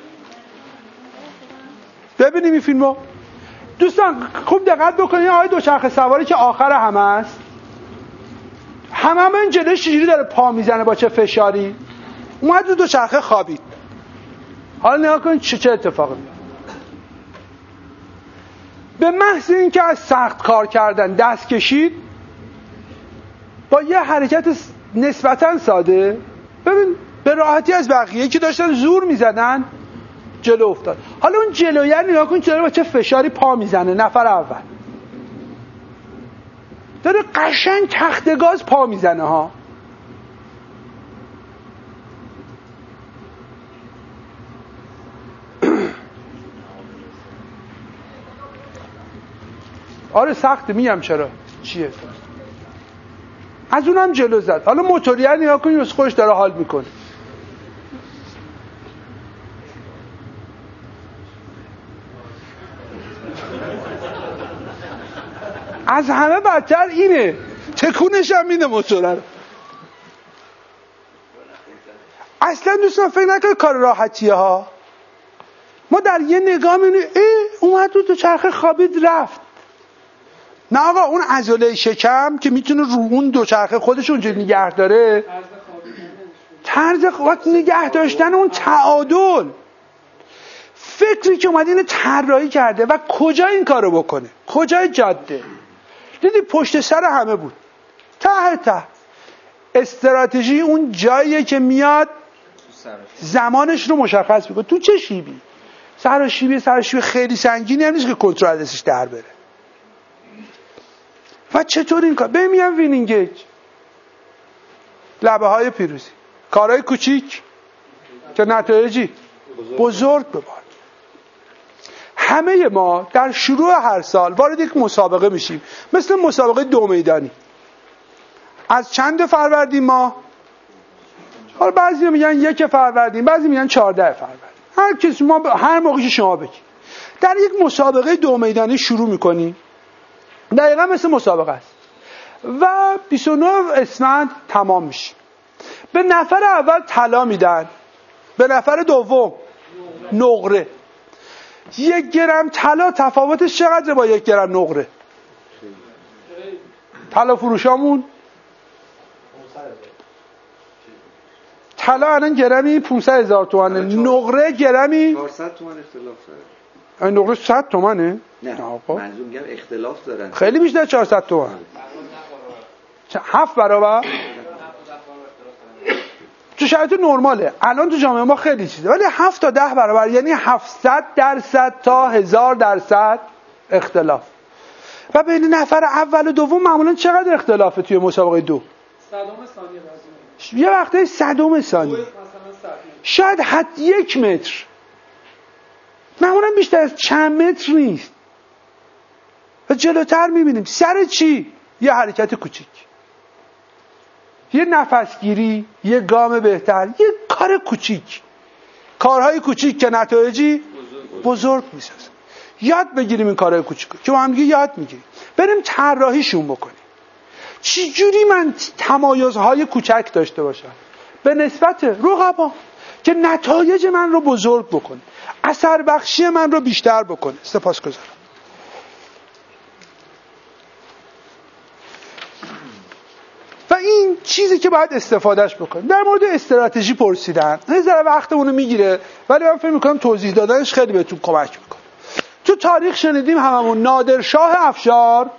ببینیم این فیلمو. دوستان خوب دقت بکنید. آقای دوچرخه سواری که آخر همه است، همه همه این جلوش چجوری داره پا میزنه، با چه فشاری اومد رو دوچرخه خوابید. حالا نگاه کنید چه چه اتفاقی میفته. به محض اینکه از سخت کار کردن دست کشید، با یه حرکت نسبتاً ساده، ببین به راحتی از بقیه که داشتن زور میزدن جلو افتاد. حالا اون جلویه نگاه کن چه داره با چه فشاری پا میزنه. نفر اول داره قشنگ تخت گاز پا میزنه ها. آره سخته، میگم چرا چیه. از اونم جلو زد. حالا موتوریه نگاه کنید واسه خودش داره حال میکنه. از همه بدتر اینه، تکونش هم میده موتوره رو. اصلا دوستان فکر نکنید کار راحتیه ها. ما در یه نگاه میبینیم ای اومد تو دوچرخه خوابید رفت. نه آقا، اون عضله شکم که میتونه رو اون دوچرخه خودش اونجا نگه داره، طرز وقت نگه داشتن اون تعادل، فکری که اومد اینو طراحی کرده و کجا این کارو بکنه، کجای جاده. دیدی پشت سر همه بود، ته ته استراتژی اون جاییه که میاد زمانش رو مشخص میکنه. تو چه شیبی؟ سراشیبی سراشیبی خیلی سنگینی هم نیست که کنترل دستش در بره. و چطور این کار؟ بهم میگم وینینگیج، لبه های پیروزی، کارهای کوچیک که نتایجی بزرگ ببار. همه ما در شروع هر سال وارد یک مسابقه میشیم، مثل مسابقه دو میدانی. از چند فروردین ما؟ حالا بعضی میگن یک فروردین، بعضی میگن چهارده فروردین. هر کسی ما هر موقعی که شما بگید. در یک مسابقه دو میدانی شروع میکنیم. دقیقا مثل مسابقه است. و بیست و نه اسفند تمام میشه. به نفر اول طلا میدن، به نفر دوم نقره. یک گرم طلا تفاوتش چقدره با یک گرم نقره؟ طلا فروشامون طلا الان گرمی پانصد هزار تومانه، نقره گرمی چهارصد تومان اختلاف داره. نقره صد تومانه؟ نه آقا منظور میگم اختلاف دارن، خیلی بیشتر چهارصد تومان، هفت برابر. تو شرایط نرماله، الان تو جامعه ما خیلی چیزه، ولی هفت تا ده برابر، یعنی هفتصد درصد تا هزار درصد اختلاف. و بین نفر اول و دوم معمولا چقدر اختلافه توی مسابقه دو؟ صدم ثانیه بعضی یه وقته صدم ثانیه، شاید حد یک متر، معمولا بیشتر از چند متر نیست. و جلوتر میبینیم سر چی؟ یه حرکت کوچیک، یه نفسگیری، یه گام بهتر، یه کار کوچیک، کارهای کوچیک که نتایجی بزرگ, بزرگ میسازن. یاد بگیریم این کارهای کوچیک که ما هم دیگه یاد میگیریم، بریم طراحیشون بکنیم. چی جوری من تمایزهای کوچک داشته باشم به نسبت رقبا که نتایج من رو بزرگ بکنه، اثر بخشی من رو بیشتر بکنه. سپاسگزارم. و این چیزی که باید استفادهش بکنیم. در مورد استراتژی پرسیدن، یه ذره وقتمون میگیره، ولی من فکر میکنم توضیح دادنش خیلی بهتون کمک میکنه. تو تاریخ شنیدیم هممون نادرشاه افشار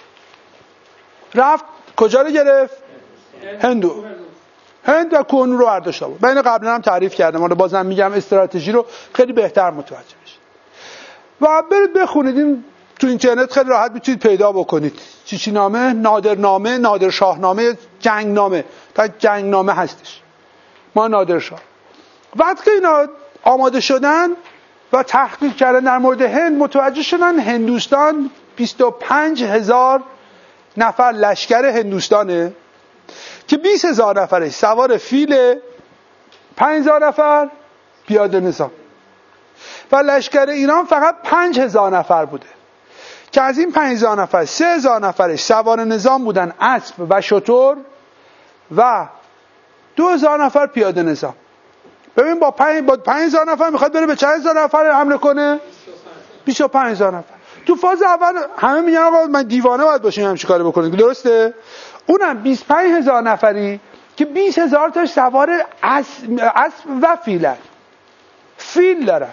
رفت کجا رو گرفت؟ هندو. هند و کوهنور رو برداشت بود. من قبلا هم تعریف کردم، حالا بازم میگم استراتژی رو خیلی بهتر متوجه بشید. و برید بخونید، این تو اینترنت خیلی راحت میتونید پیدا بکنید. چی چی نامه، نادرنامه، نادرشاهنامه، جنگنامه. تا جنگنامه هستش. ما نادرشاه. وقتی اینا آماده شدن و تحقیق کردن در مورد هند، متوجه شدن هندوستان بیست و پنج هزار نفر لشکر هندوستانه که بیست هزار نفرش سوار فیله، پنج هزار نفر پیاده نظام. و لشکر ایران فقط پنج هزار نفر بوده که از این پنج هزار نفر سه هزار نفرش سوار نظام بودن، اسب و شتر، و دو هزار نفر پیاده نظام. ببین با پنج با پنج هزار نفر میخواد بره به چند هزار نفر حمله کنه؟ بیست و پنج هزار نفر. تو فاز اول همه میگن آقا من دیوانه باید باشم همین کارو بکنم، درسته؟ اونم بیست و پنج هزار نفری که بیست هزار تاش سوار اسب اسب و فیلن. فیل دارن.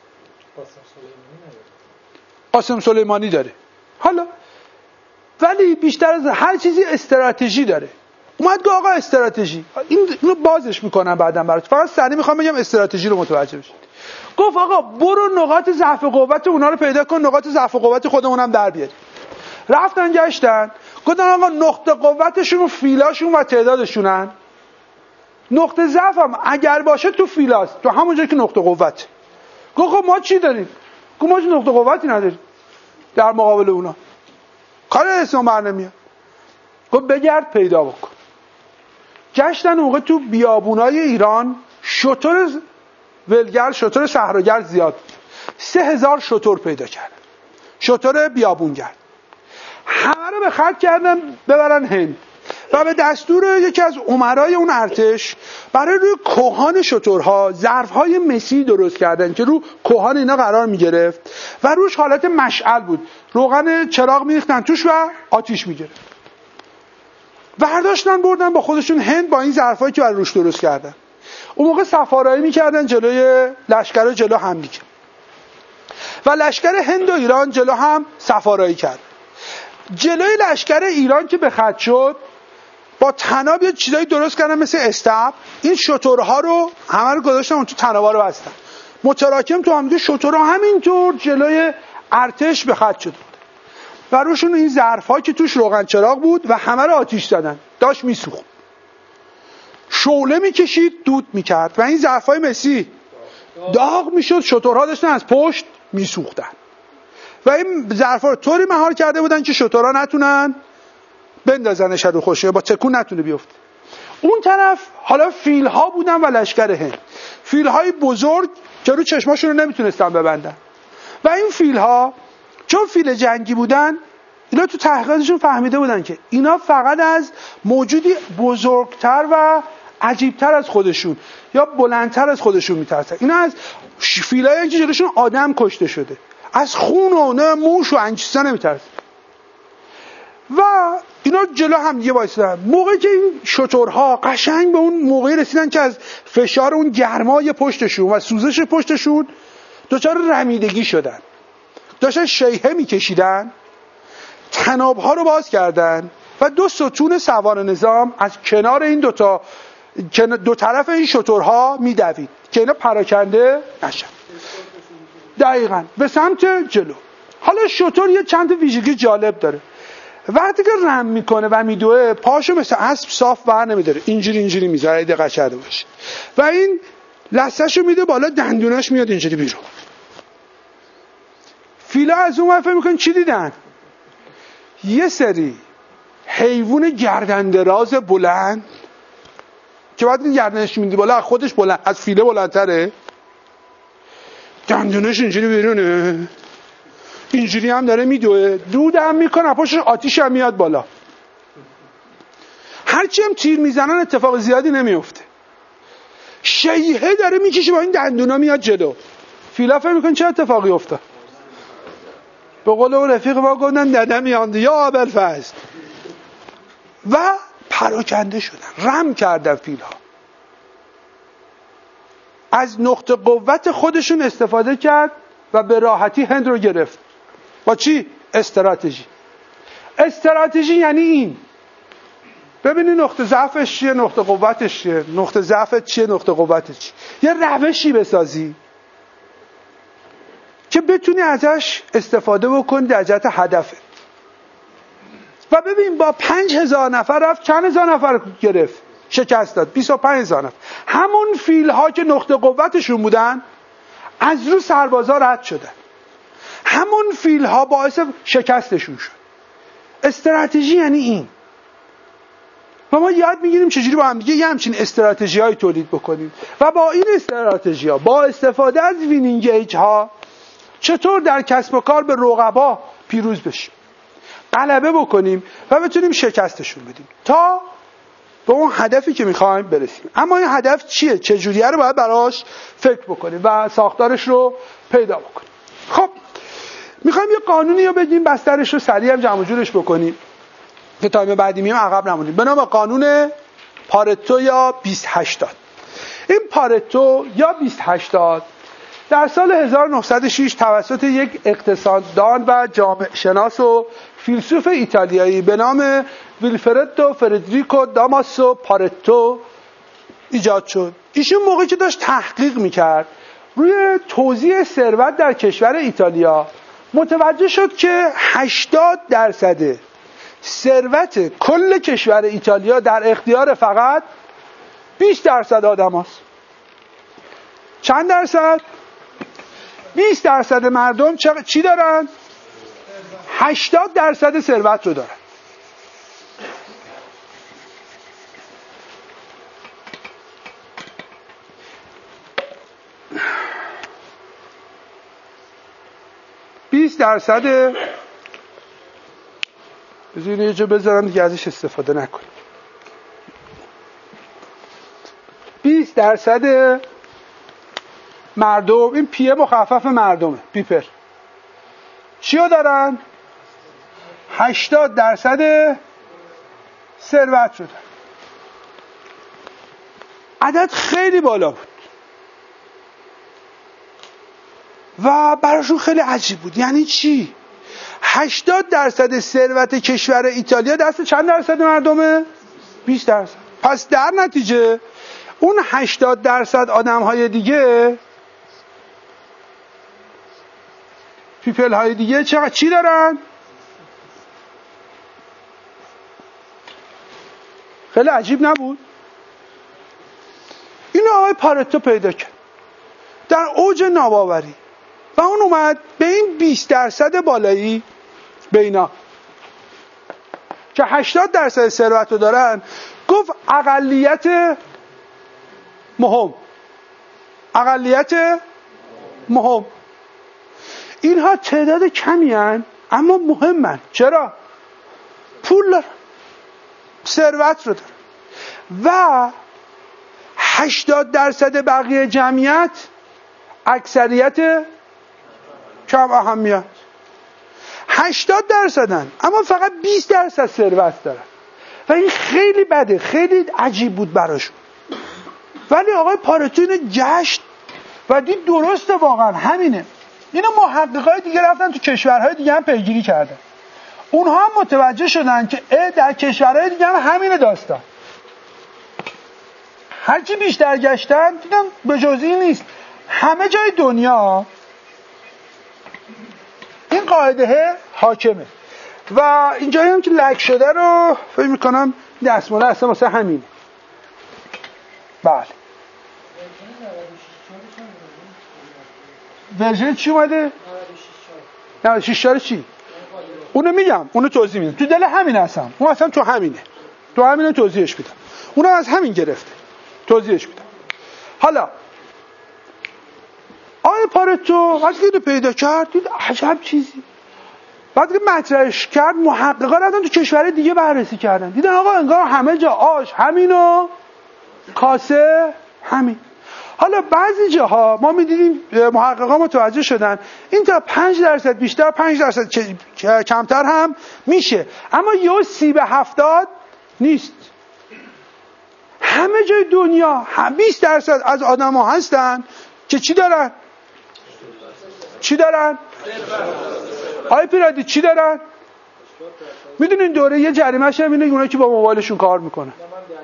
قاسم سلیمانی داره. حالا ولی بیشتر از هر چیزی استراتژی داره. اومد گفت آقا استراتژی، این اینو بازش میکنم بعداً برات، فقط سریع میخوام بگم استراتژی رو متوجه بشید. گفت آقا برو نقاط ضعف و قوت اونا رو پیدا کن، نقاط ضعف و قوت خودمونم در بیار. رفتن گشتن، گفتن آقا نقطه قوتشون و فیلاشون و تعدادشونن، نقطه ضعف هم اگر باشه تو فیلاست، تو همونجا که نقطه قوت. گفت خب ما چی داریم؟ گفت ما نقطه قوتی نداریم در مقابل اونا. کار اسلام بر نمیاد. گفت بگرد پیدا بکن. گشتن موقع تو بیابونای ایران شتر ولگر، شتر صحراگر زیاد، سه هزار شتر پیدا کردن، شتر بیابونگر. همه رو به خرج کردن ببرن هند و به دستور یکی از امرای اون ارتش برای روی کوهان شترها ظرف‌های مسی درست کردن که رو کوهان اینا قرار می‌گرفت و روش حالت مشعل بود، روغن چراغ می‌ریختن توش و آتیش می‌گرفت. برداشتن بردن با خودشون هند با این ظرفایی که برای روش درست کردن. اون موقع سفارایی می‌کردن جلوی لشکر، جلو هم دیگه، و لشکر هند و ایران جلو هم سفارایی کرد. جلوی لشکر ایران که به خط شد با طناب یه چیزایی درست کردن مثل استپ، این شترها رو همه رو گذاشتن اون تو طنابا رو بستن متراکم تو هم دیگه. شترها همینطور جلوی ارتش به خط شد و روشون این ظرف‌ها که توش روغن چراغ بود و همه رو آتیش زدن، داشت میسوخت، شعله میکشید، دود میکرد و این ظرف‌های مسی داغ میشد، شترها داشتن از پشت میسوختن و این ظرفا رو طوری مهار کرده بودن که شترها نتونن بندازنش رو خوشه، با تکون نتونه بیفته. اون طرف حالا فیل‌ها بودن و لشکر هند، فیل‌های بزرگ که رو چشماشون رو نمیتونستن ببندن و این فیل‌ها چون فیل جنگی بودن، اینا تو تحقیقاتشون فهمیده بودن که اینا فقط از موجودی بزرگتر و عجیبتر از خودشون یا بلندتر از خودشون میترسن. اینا از فیلایی که جلوشون آدم کشته شده، از خون و نه موش و انچیزا نمیترسن و اینا جلو هم دیگه وایسادن. موقعی که این شترها قشنگ به اون موقعی رسیدن که از فشار اون گرمای پشتشون و سوزش پشتشون دچار رمیدگی شدن، داشتن شیهه میکشیدن، طناب‌ها رو باز کردن و دو ستون سوار نظام از کنار این دوتا دو طرف این شترها میدوید که اینا پراکنده نشن. دقیقاً به سمت جلو. حالا شتر یه چند تا ویژگی جالب داره. وقتی که رم میکنه و میدوه پاشو مثل اسب صاف بر نمیداره، اینجوری اینجوری میذاره، دقت کرده باشید، و این لثه‌شو میده بالا، دندوناش میاد اینجوری بیرون. فیلا از اون فکر میکنن چی دیدن؟ یه سری حیوان گردن دراز بلند که بعد این گردنش میدی بالا، خودش بلند، از فیله بلندتره، دندوناش اینجوری بیرونه، اینجوری هم داره میدوه، دود هم میکنه، پشتش آتیش هم میاد بالا. هرچی هم تیر میزنن اتفاق زیادی نمیفته، شیهه داره میکشه با این دندونا میاد جلو. فیلا فکر میکنه چه اتفاقی افتاد؟ به قول اون رفیق ما گفتن دده میاند یا ابوالفضل، و پراکنده شدن، رم کردن فیلها. از نقطه قوت خودشون استفاده کرد و به راحتی هند رو گرفت. با چی؟ استراتژی. استراتژی یعنی این. ببینی نقطه ضعفش چیه، نقطه قوتش چیه، نقطه ضعفت چیه، نقطه قوتش چیه. یه روشی بسازی که بتونی ازش استفاده بکنی در جهت هدفت. و ببین با پنج هزار نفر رفت چند هزار نفر گرفت، شکست داد، بیست و پنج هزار نفر. همون فیل ها که نقطه قوتشون بودن از رو سربازا رد شدن، همون فیل ها باعث شکستشون شد. استراتژی یعنی این. و ما یاد میگیریم چجوری با هم دیگه یه همچین استراتژی های تولید بکنیم و با این استراتژی ها، با استفاده از وینینگ ایج ها، چطور در کسب و کار به رقبا پیروز بشیم، غلبه بکنیم و بتونیم شکستشون بدیم تا به اون هدفی که میخوایم برسیم. اما این هدف چیه؟ چجوریه رو باید براش فکر بکنیم و ساختارش رو پیدا بکنیم. خب میخوایم یه قانونی رو بگیم، بسترش رو سریع هم جمع جورش بکنیم که تایم بعدی میام عقب نمونیم، به نام قانون پارتو یا بیست هشتاد. این پارتو یا بیست هشتاد در سال هزار و نهصد و شش توسط یک اقتصاددان و جامعه شناس و فیلسوف ایتالیایی به نام ویلفردو فردریکو داماسو پارتو ایجاد شد. ایشون موقعی که داشت تحقیق میکرد روی توزیع ثروت در کشور ایتالیا متوجه شد که هشتاد درصد ثروت کل کشور ایتالیا در اختیار فقط بیست درصد آدم هست. چند درصد؟ بیست درصد مردم چی دارن؟ هشتاد درصد ثروت رو دارن. بیست درصد بذارین یه جا بذارم دیگه ازش استفاده نکنیم. بیست درصد مردم، این پیه مخفف مردمه، پیپر، چیو دارن؟ هشتاد درصد ثروت رو دارن. عدد خیلی بالا بود و براشون خیلی عجیب بود. یعنی چی؟ هشتاد درصد ثروت کشور ایتالیا دست چند درصد مردمه؟ بیست درصد. پس در نتیجه اون هشتاد درصد آدم‌های دیگه، پیپل های دیگه چقدر چی دارن؟ خیلی عجیب نبود؟ اینو آقای پارتو پیدا کرد در اوج ناباوری و اون اومد به این بیست درصد بالایی، به اینا که هشتاد درصد ثروت رو دارن، گفت اقلیت مهم، اقلیت مهم. اینها تعداد کمی هن اما مهمن. چرا؟ پول دارن، ثروت رو دارن و هشتاد درصد بقیه جمعیت اکثریت کم اهمیت. هشتاد درصدن اما فقط بیست درصد ثروت دارن و این خیلی بده، خیلی عجیب بود براشون. ولی آقای پارتو اینو جشن و دید درسته، واقعا همینه. اینو محققای دیگه رفتن تو کشورهای دیگه هم پیگیری کردن. اونها هم متوجه شدن که در کشورهای دیگه هم همینه داستان. هرچی بیشتر گشتن دیدن به جز این نیست. همه جای دنیا این قاعده حاکمه و اینجایی هم که لک شده رو فکر میکنم دستماله اصلا واسه همینه. بله. ورژن چی اومده؟ نود و شش چهار چی؟ اونو میگم، اونو توضیح میدم. تو دل همین هستم. اون اصلا تو همینه. تو همینو توضیحش میدم. اونو از همین گرفته. توضیحش میدم. حالا آقای پارتو وقتی اینو پیدا کرد دید عجب چیزی. بعد که مطرحش کرد محققا رفتن تو کشور دیگه بررسی کردن. دیدن آقا انگار همه جا آش همینو، کاسه همین. حالا بعضی جاها ما می‌دیدیم محققا متوجه شدن این تا پنج درصد بیشتر، پنج درصد کمتر هم میشه، اما یه سی به هفتاد نیست. همه جای دنیا بیست درصد از آدم‌ها هستن که چی دارن؟ چی دارن؟ آی پیرادی چی دارن؟ میدونین دوره یه جریمه‌ش هم اینه اونایی که با موبایلشون کار میکنن.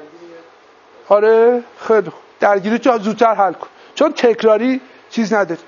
آره خیلی خوب. درگیری تو زودتر حل کن چون تکراری چیز نداری.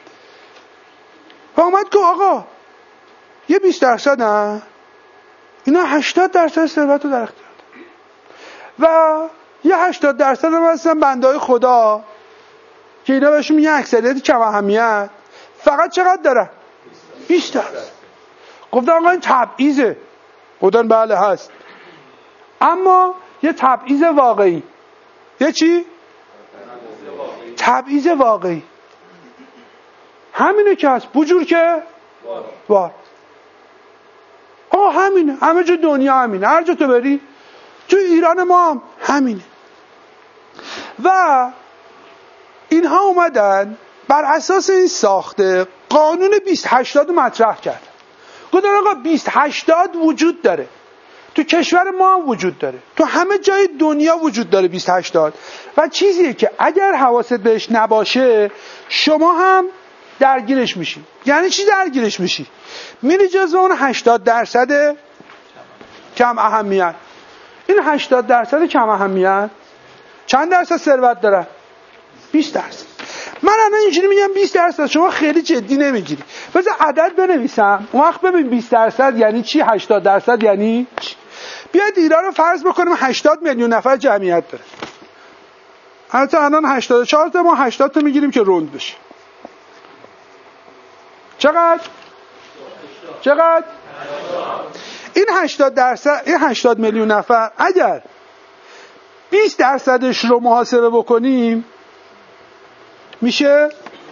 و اومد که آقا یه بیست درصد هم اینا هشتاد درصد ثروت رو در اختیار و یه هشتاد درصد هم هستن بندهای خدا که اینا بهشون میگن اکثریت کم اهمیت، فقط چقدر دارن؟ بیست درصد. گفتن آقا این تبعیضه. گفتن بله هست، اما یه تبعیض واقعی. یه چی؟ تبعیض واقعی. همینه که هست، بجور که وار. آقا همینه، همه جا دنیا همینه، هر جا تو بری. تو ایران ما هم همینه. و اینها اومدن بر اساس این ساخته قانون بیست هشتاد مطرح کردن. گفتن آقا بیست هشتاد وجود داره، تو کشور ما هم وجود داره، تو همه جای دنیا وجود داره بیست هشتاد و چیزیه که اگر حواست بهش نباشه شما هم درگیرش میشی. یعنی چی درگیرش میشی؟ میری جزو اون هشتاد درصد کم اهمیت. این هشتاد درصد کم اهمیت چند درصد ثروت داره؟ بیست درصد. من الان اینجوری میگم بیست درصد، شما خیلی جدی نمیگیری. بذار عدد بنویسم اون وقت ببین بیست درصد یعنی چی، هشتاد درصد یعنی چی. بیاید ایران رو فرض بکنیم هشتاد میلیون نفر جمعیت داره. حتی الان هشتاد و چهار تا، ما هشتاد تا میگیریم که روند بشه. چقدر؟ چقدر؟ این هشتاد درصد، این هشتاد میلیون نفر اگر بیست درصدش رو محاسبه بکنیم میشه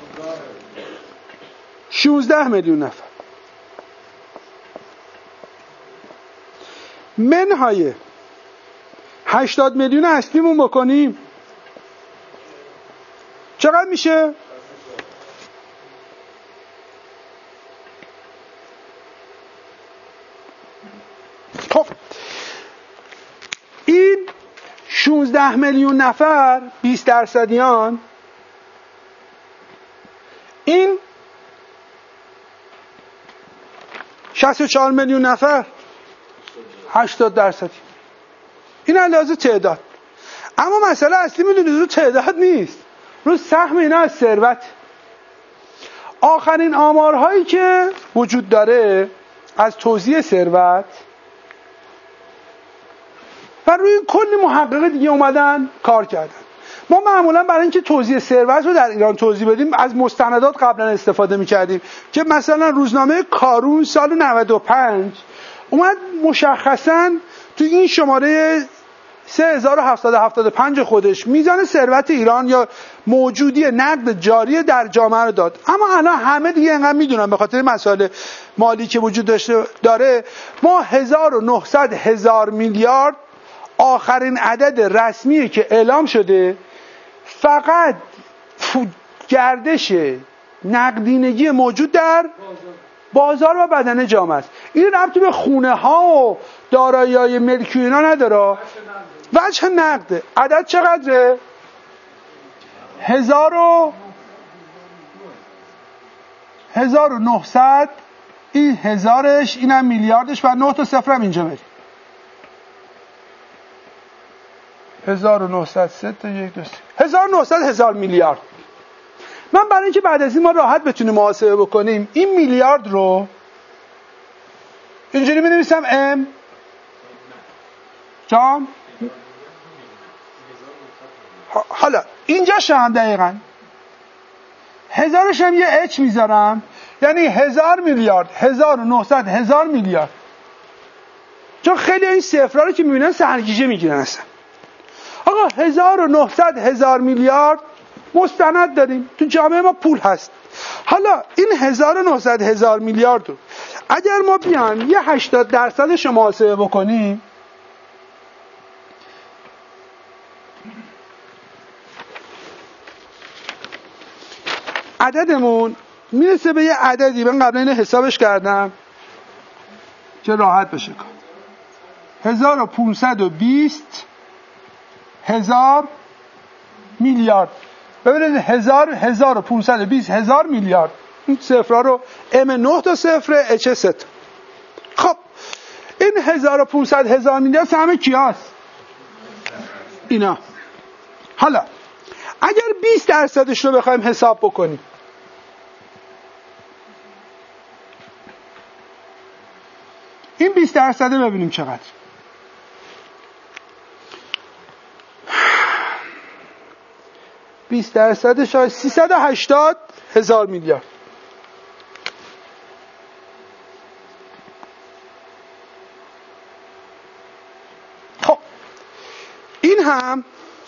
شانزده میلیون نفر. منهای هشتاد میلیون اصلیمون بکنیم چقدر میشه؟ خب این شانزده میلیون نفر بیست درصدیان، این شصت و چهار میلیون نفر هشتاد درصدی. این علاوه تعداد. اما مسئله اصلی میدونید رو تعداد نیست، رو سهم اینا از ثروت. آخرین آمارهایی که وجود داره از توزیع ثروت و روی کلی محقق دیگه اومدن کار کردن. ما معمولا برای اینکه توزیع ثروت رو در ایران توضیح بدیم از مستندات قبلا استفاده می‌کردیم که مثلا روزنامه کارون سال نود و پنج اومد مشخصاً تو این شماره سه هزار و هفتصد و هفتاد و پنج خودش میزان ثروت ایران یا موجودی نقد جاری در جامعه رو داد. اما الان همه دیگه اینقدر میدونن به خاطر مسائل مالی که وجود داشته داره ما هزار و نهصد هزار میلیارد آخرین عدد رسمی که اعلام شده فقط گردش نقدینگی موجود در بازار و بدنه جامعه است. این ربطی به خونه ها و دارایی‌های ملکی اینا نداره. وجه نقده. عدد چقدره؟ هزار و هزار و نهصد. این هزارش اینم میلیاردش و نه تا صفر هم اینجا بریم. هزار و نهصد سه تا یک دو سه هزار و نهصد هزار میلیارد. من برای اینکه بعد از این ما راحت بتونیم محاسبه بکنیم این میلیارد رو اینجوری می نویسم ام جان. حالا اینجاش هم دقیقا هزارش هم یه اچ میذارم، یعنی هزار میلیارد هزار و نهصد هزار میلیارد. چون خیلی این صفرها رو که میبینن سرگیجه میگیرن اصلا. آقا هزار و نهصد هزار میلیارد مستند داریم تو جامعه ما پول هست. حالا این هزار و نهصد هزار میلیارد رو اگر ما بیان یه هشتاد درصدش رو محاسبه بکنیم عددمون میرسه به یه عددی. من قبلا اینو حسابش کردم که راحت بشه کار. هزار و پونصد و بیست هزار میلیارد. ببینید هزار هزار و پونصد و بیست هزار میلیارد. این صفرها رو ام نه تا صفر اچ سه تا. خب این هزار و پونصد هزار میلیارد سهم کیاست؟ اینا. حالا اگر بیست درصدش رو بخوایم حساب بکنیم این بیست درصده ببینیم چقدر. بیست درصدش سیصد و هشتاد هزار میلیارد. خب این هم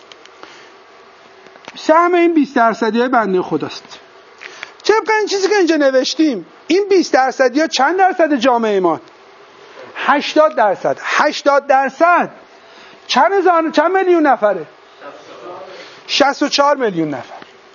سهم این بیست درصدی های بنده خداست. طبق این چیزی که اینجا نوشتیم این بیست درصدی ها چند درصد جامعه ما؟ هشتاد درصد. هشتاد درصد چند هزار چند میلیون نفره؟ شصت و چهار میلیون نفر.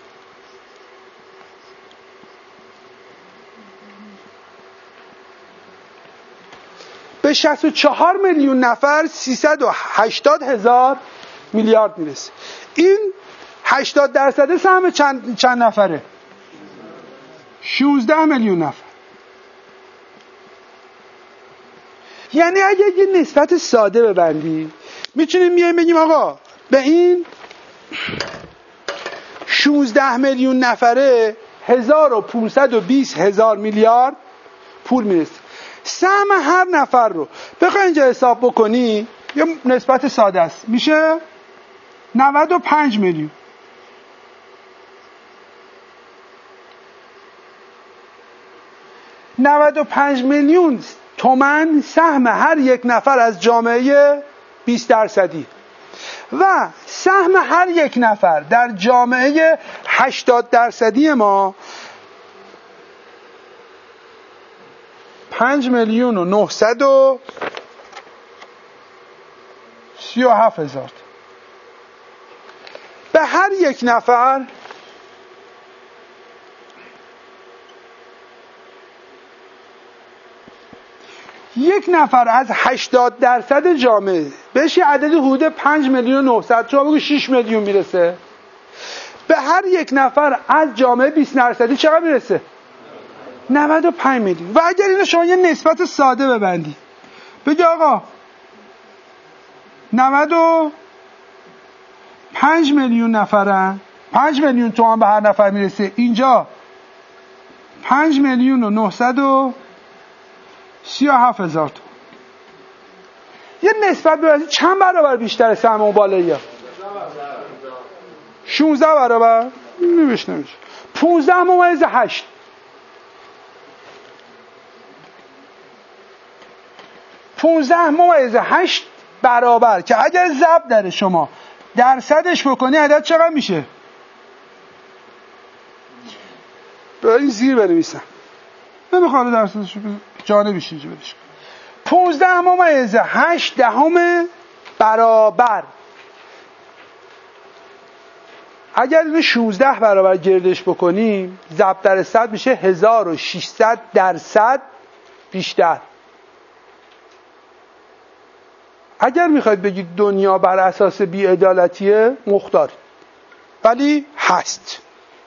به شصت و چهار میلیون نفر سیصد و هشتاد هزار میلیارد میرسه. این هشتاد درصد سهم چند چند نفره؟ شانزده میلیون نفر. یعنی اگه یه نسبت ساده ببندی میتونیم بیایم بگیم آقا به این شانزده میلیون نفره هزار و پونصد و بیست هزار میلیارد پول میرسه. سهم هر نفر رو بخوای اینجا حساب بکنی یه نسبت ساده است، میشه نود و پنج میلیون. نود و پنج میلیون تومان سهم هر یک نفر از جامعه بیست درصدی و سهم هر یک نفر در جامعه هشتاد درصدی ما پنج میلیون و نهصد و سی و هفت هزار. به هر یک نفر یک نفر از هشتاد درصد جامعه بهش یه عدد حدود پنج میلیون و نهصد، شما بگو شش میلیون میرسه. به هر یک نفر از جامعه بیست درصدی چقدر میرسه؟ نود و پنج میلیون. و اگر اینو شما یه نسبت ساده ببندی بگی آقا نود و پنج میلیون نفرن، پنج میلیون تومان به هر نفر میرسه، اینجا پنج میلیون و نهصد و سی و هفت هزار تومان. یه نسبت ببندی چند برابر بیشتر سهم اون بالایی ها؟ شانزده برابر؟ نمیشه نمیشه پونزده ممیز هشت. پونزده ممیز هشت برابر که اگر ضرب در شما درصدش بکنی عدد چقدر میشه؟ برای زیر بنویسم، نمیخواد درصدش جانبیش اینجا بدش. پونزده ممیز هشت دهم برابر. اگر اینو شانزده برابر گردش بکنیم ضرب در صد میشه هزار و ششصد درصد بیشتر. اگر میخواید بگید دنیا بر اساس بی‌عدالتیه مختار، ولی هست،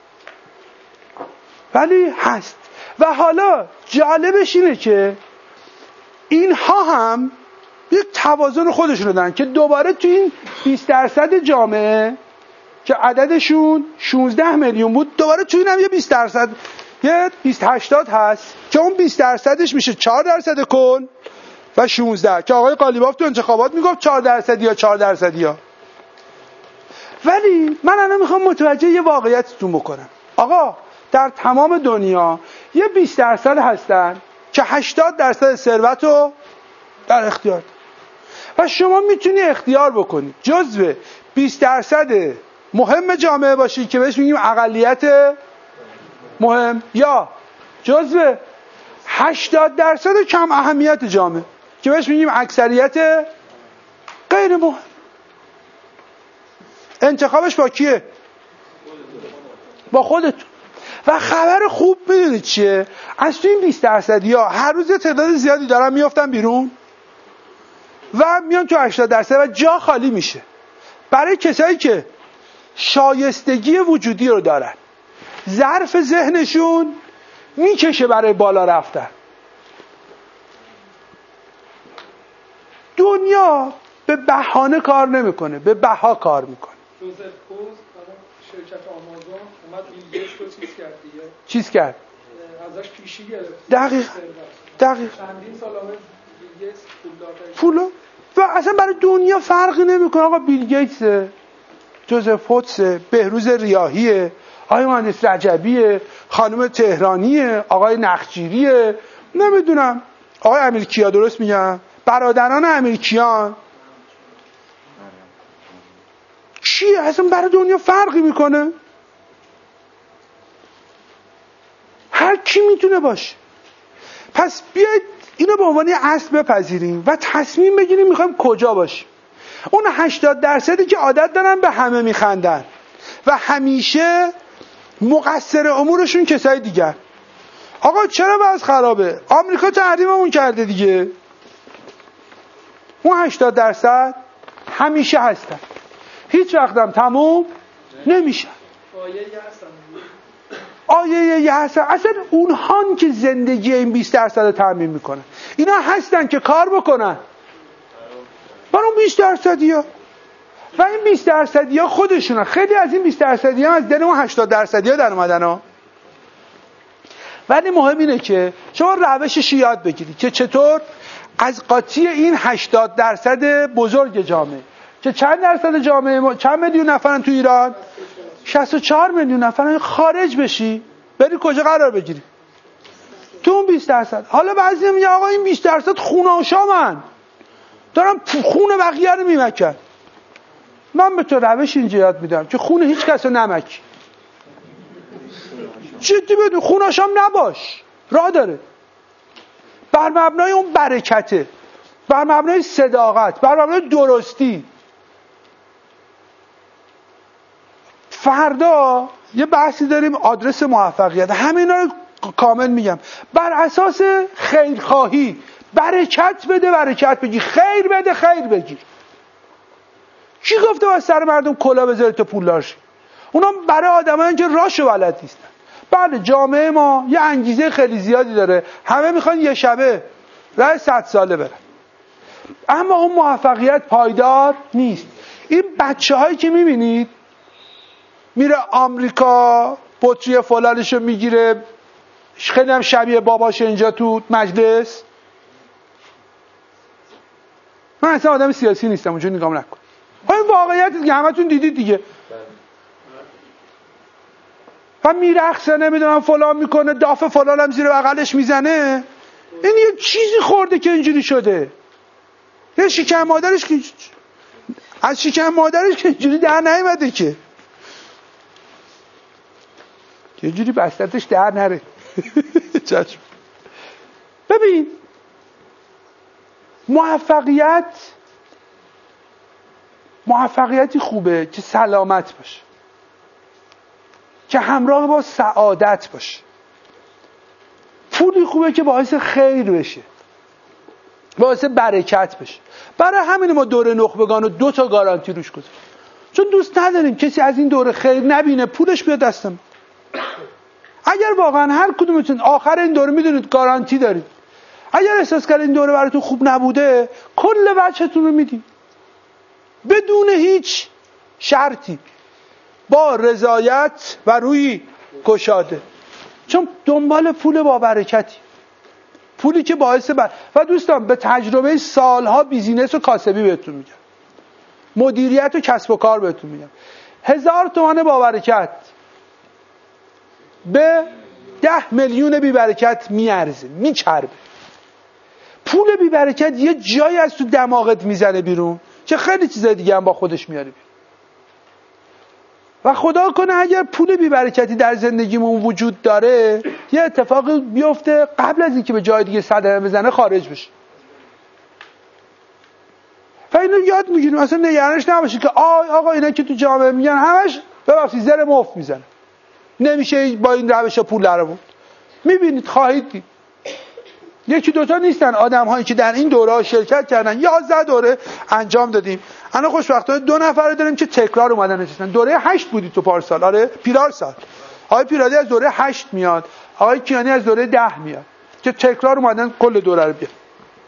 ولی هست. و حالا جالبش اینه که اینها هم یک توازن خودشون دارن که دوباره تو این بیست درصد جامعه که عددشون شانزده میلیون بود، دوباره تو این هم یه بیست درصد، یه بیست هشتاد هست که اون بیست درصدش میشه چهار درصد کل و شانزده که آقای قالیباف تو انتخابات میگفت چهار درصدی یا چهار درصدی ها. ولی من الان میخوام متوجه یه واقعیتتون بکنم. آقا در تمام دنیا یه بیست درصد هستن که هشتاد درصد ثروت رو در اختیار و شما میتونی اختیار بکنی جزو بیست درصد مهم جامعه باشی که بهش میگیم اقلیت مهم، یا جزو هشتاد درصد کم اهمیت جامعه که بهش میگیم اکثریت غیر مهم. انتخابش با کیه؟ با خودتون. و خبر خوب میدونید چیه؟ از تو این بیست درصدی ها هر روز تعداد زیادی دارن میافتن بیرون و میان تو هشتاد درصد و جا خالی میشه برای کسایی که شایستگی وجودی رو دارن، ظرف ذهنشون میکشه برای بالا رفتن. دنیا به بهانه کار نمیکنه، به بها کار میکنه. جوزف کوز شرکت آمازون اومد بیل گیتس رو چیز کرد دیگه. چیز کرد؟ ازش پیشی گرفت. دقیق. دقیق. چندین سال اول بیل گیتس پولدار و اصلا برای دنیا فرقی نمیکنه. آقا بیل گیتس، جوزف کوز، بهروز ریاحیه، آقای مهندس رجبیه، خانم تهرانیه، آقای نخجیریه، نمیدونم آقای امیرکیا، درست میگم، برادران امیرکیان، چیه؟ اصلا برای دنیا فرقی میکنه؟ هر کی میتونه باشه. پس بیاید اینو به عنوان اصل بپذیریم و تصمیم بگیریم میخوایم کجا باشیم. اون هشتاد درصدی که عادت دارن به همه میخندن و همیشه مقصر امورشون کسای دیگر. آقا چرا وضع خرابه؟ آمریکا تحریممون کرده دیگه. اون هشتاد درصد همیشه هستن، هیچ وقتم تموم نمیشن. آیه یه هستن. اصلا اونهان که زندگی این بیست درصد رو تامین میکنن، اینا هستن که کار بکنن برای اون بیست درصدی ها. و این بیست درصدی ها خودشونن. خیلی از این بیست درصدی ها از دل اون هشتاد درصدی ها در اومدن ها. ولی مهم اینه که شما روشش یاد بگیرید که چطور از قاطی این هشتاد درصد بزرگ جامعه که چند درصد جامعه ما، چند میلیون نفرن تو ایران؟ شصت و چهار میلیون نفرن، خارج بشی. بری کجا قرار بگیری؟ تو اون بیست درصد. حالا بعضی میگه آقا این بیست درصد خوناشامن، دارم خون بقیه رو میمکن. من به تو روش اینجا یاد میدم که خون هیچ کس رو نمکی. جدی بدون خوناشام نباش، راه داره. بر مبنای اون برکته، بر مبنای صداقت، بر مبنای درستی. فردا یه بحثی داریم آدرس موفقیت، همینا رو کامل میگم. بر اساس خیرخواهی، برکت بده برکت بگی، خیر بده خیر بگی. کی گفته واسه سر مردم کلا بذاره تا پولدار شی؟ اونا برای آدمایی که راشو بلد نیستن. بله جامعه ما یه انگیزه خیلی زیادی داره، همه میخوان یه شبه راه صد ساله برن، اما اون موفقیت پایدار نیست. این بچه هایی که میبینید میره آمریکا بطری فلانشو میگیره، خیلی هم شبیه باباش اینجا تو مجلس. من اصلا آدم سیاسی نیستم، اونجا نگام نکن. این واقعیتی که همتون دیدید دیگه. و میرقصه نمیدونم فلان میکنه، داف فلان هم زیر بغلش میزنه. این یه چیزی خورده که اینجوری شده. یه شکم مادرش که از شکم مادرش که اینجوری در نیامده که یه جوری بستتش در نره. چشم. ببین موفقیت موفقیتی خوبه که سلامت باشه، که همراه با سعادت باشه. پولی خوبه که باعث خیر بشه، باعث برکت بشه. برای همین ما دوره نخبگان رو دو تا گارانتی روش گذاشتیم، چون دوست نداریم کسی از این دوره خیر نبینه پولش بیاد دستم. اگر واقعا هر کدومتون آخر این دوره میدونید گارانتی دارید، اگر احساس کردید این دوره براتون خوب نبوده، کل بچه‌تون رو میدیم بدون هیچ شرطی، با رضایت و روی گشاده، چون دنبال پول با برکتی، پولی که باعث بر... و دوستان به تجربه سالها بیزینس و کاسبی بهتون میگم، مدیریت و کسب و کار بهتون میگم، هزار تومان با برکت به ده میلیون بی برکت میارزه، میچربه. پول بی برکت یه جایی از تو دماغت میزنه بیرون که خیلی چیزای دیگه هم با خودش میاره بیرون. و خدا کنه اگر پول بی برکتی در زندگیمون وجود داره، یه اتفاقی بیفته قبل از اینکه به جای دیگه صدمه بزنه خارج بشه. و اینو یاد میگیریم، اصلا نگرانش نباشید که آی آقا اینا که تو جامعه میگن همش ببخشید زر مفت میزنه، نمیشه با این روش پول در آورد. میبینید خواهید دید یکی دوتا نیستن آدم هایی که در این دوره ها شرکت کردن. یازده دوره انجام دادیم، الان خوشبختانه دو نفر داریم که تکرار اومدن نشستن. دوره هشت بودی تو پارسال، آره پیرار سال آقای پیرادی از دوره هشت میاد، آقای کیانی از دوره ده میاد که تکرار اومدن کل دوره رو بیاد.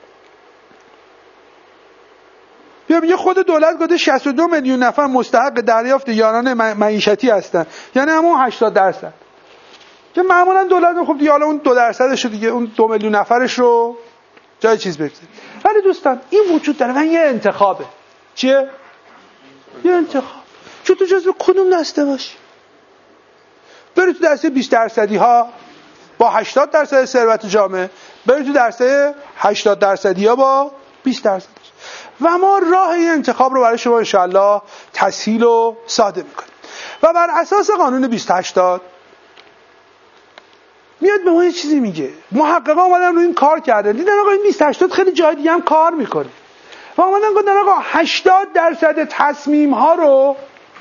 بیا میگه خود دولت گفته شصت و دو میلیون نفر مستحق دریافت یارانه معیشتی هستن، یعنی همون هشتاد درصد که معمولا دولت خب دیگه حالا اون دو درصدش رو دیگه اون دو میلیون نفرش رو جای چیز بگذارید. ولی دوستان این وجود داره و یه انتخابه. چیه؟ یه انتخاب که تو جزو کدوم دسته باشی. بری تو دسته بیست درصدی ها با هشتاد درصد ثروت جامعه، بری تو دسته هشتاد درصدی ها با بیست درصد. و ما راه این انتخاب رو برای شما انشاءالله تسهیل و ساده میکنیم. و بر اساس قانون بیست هشتاد میاد به ما یه چیزی میگه. محققا اومدن روی این کار کردن، دیدن آقا این بیست هشتاد خیلی جای دیگه هم کار میکنه و اومدن گفتن آقا هشتاد درصد تصمیم ها رو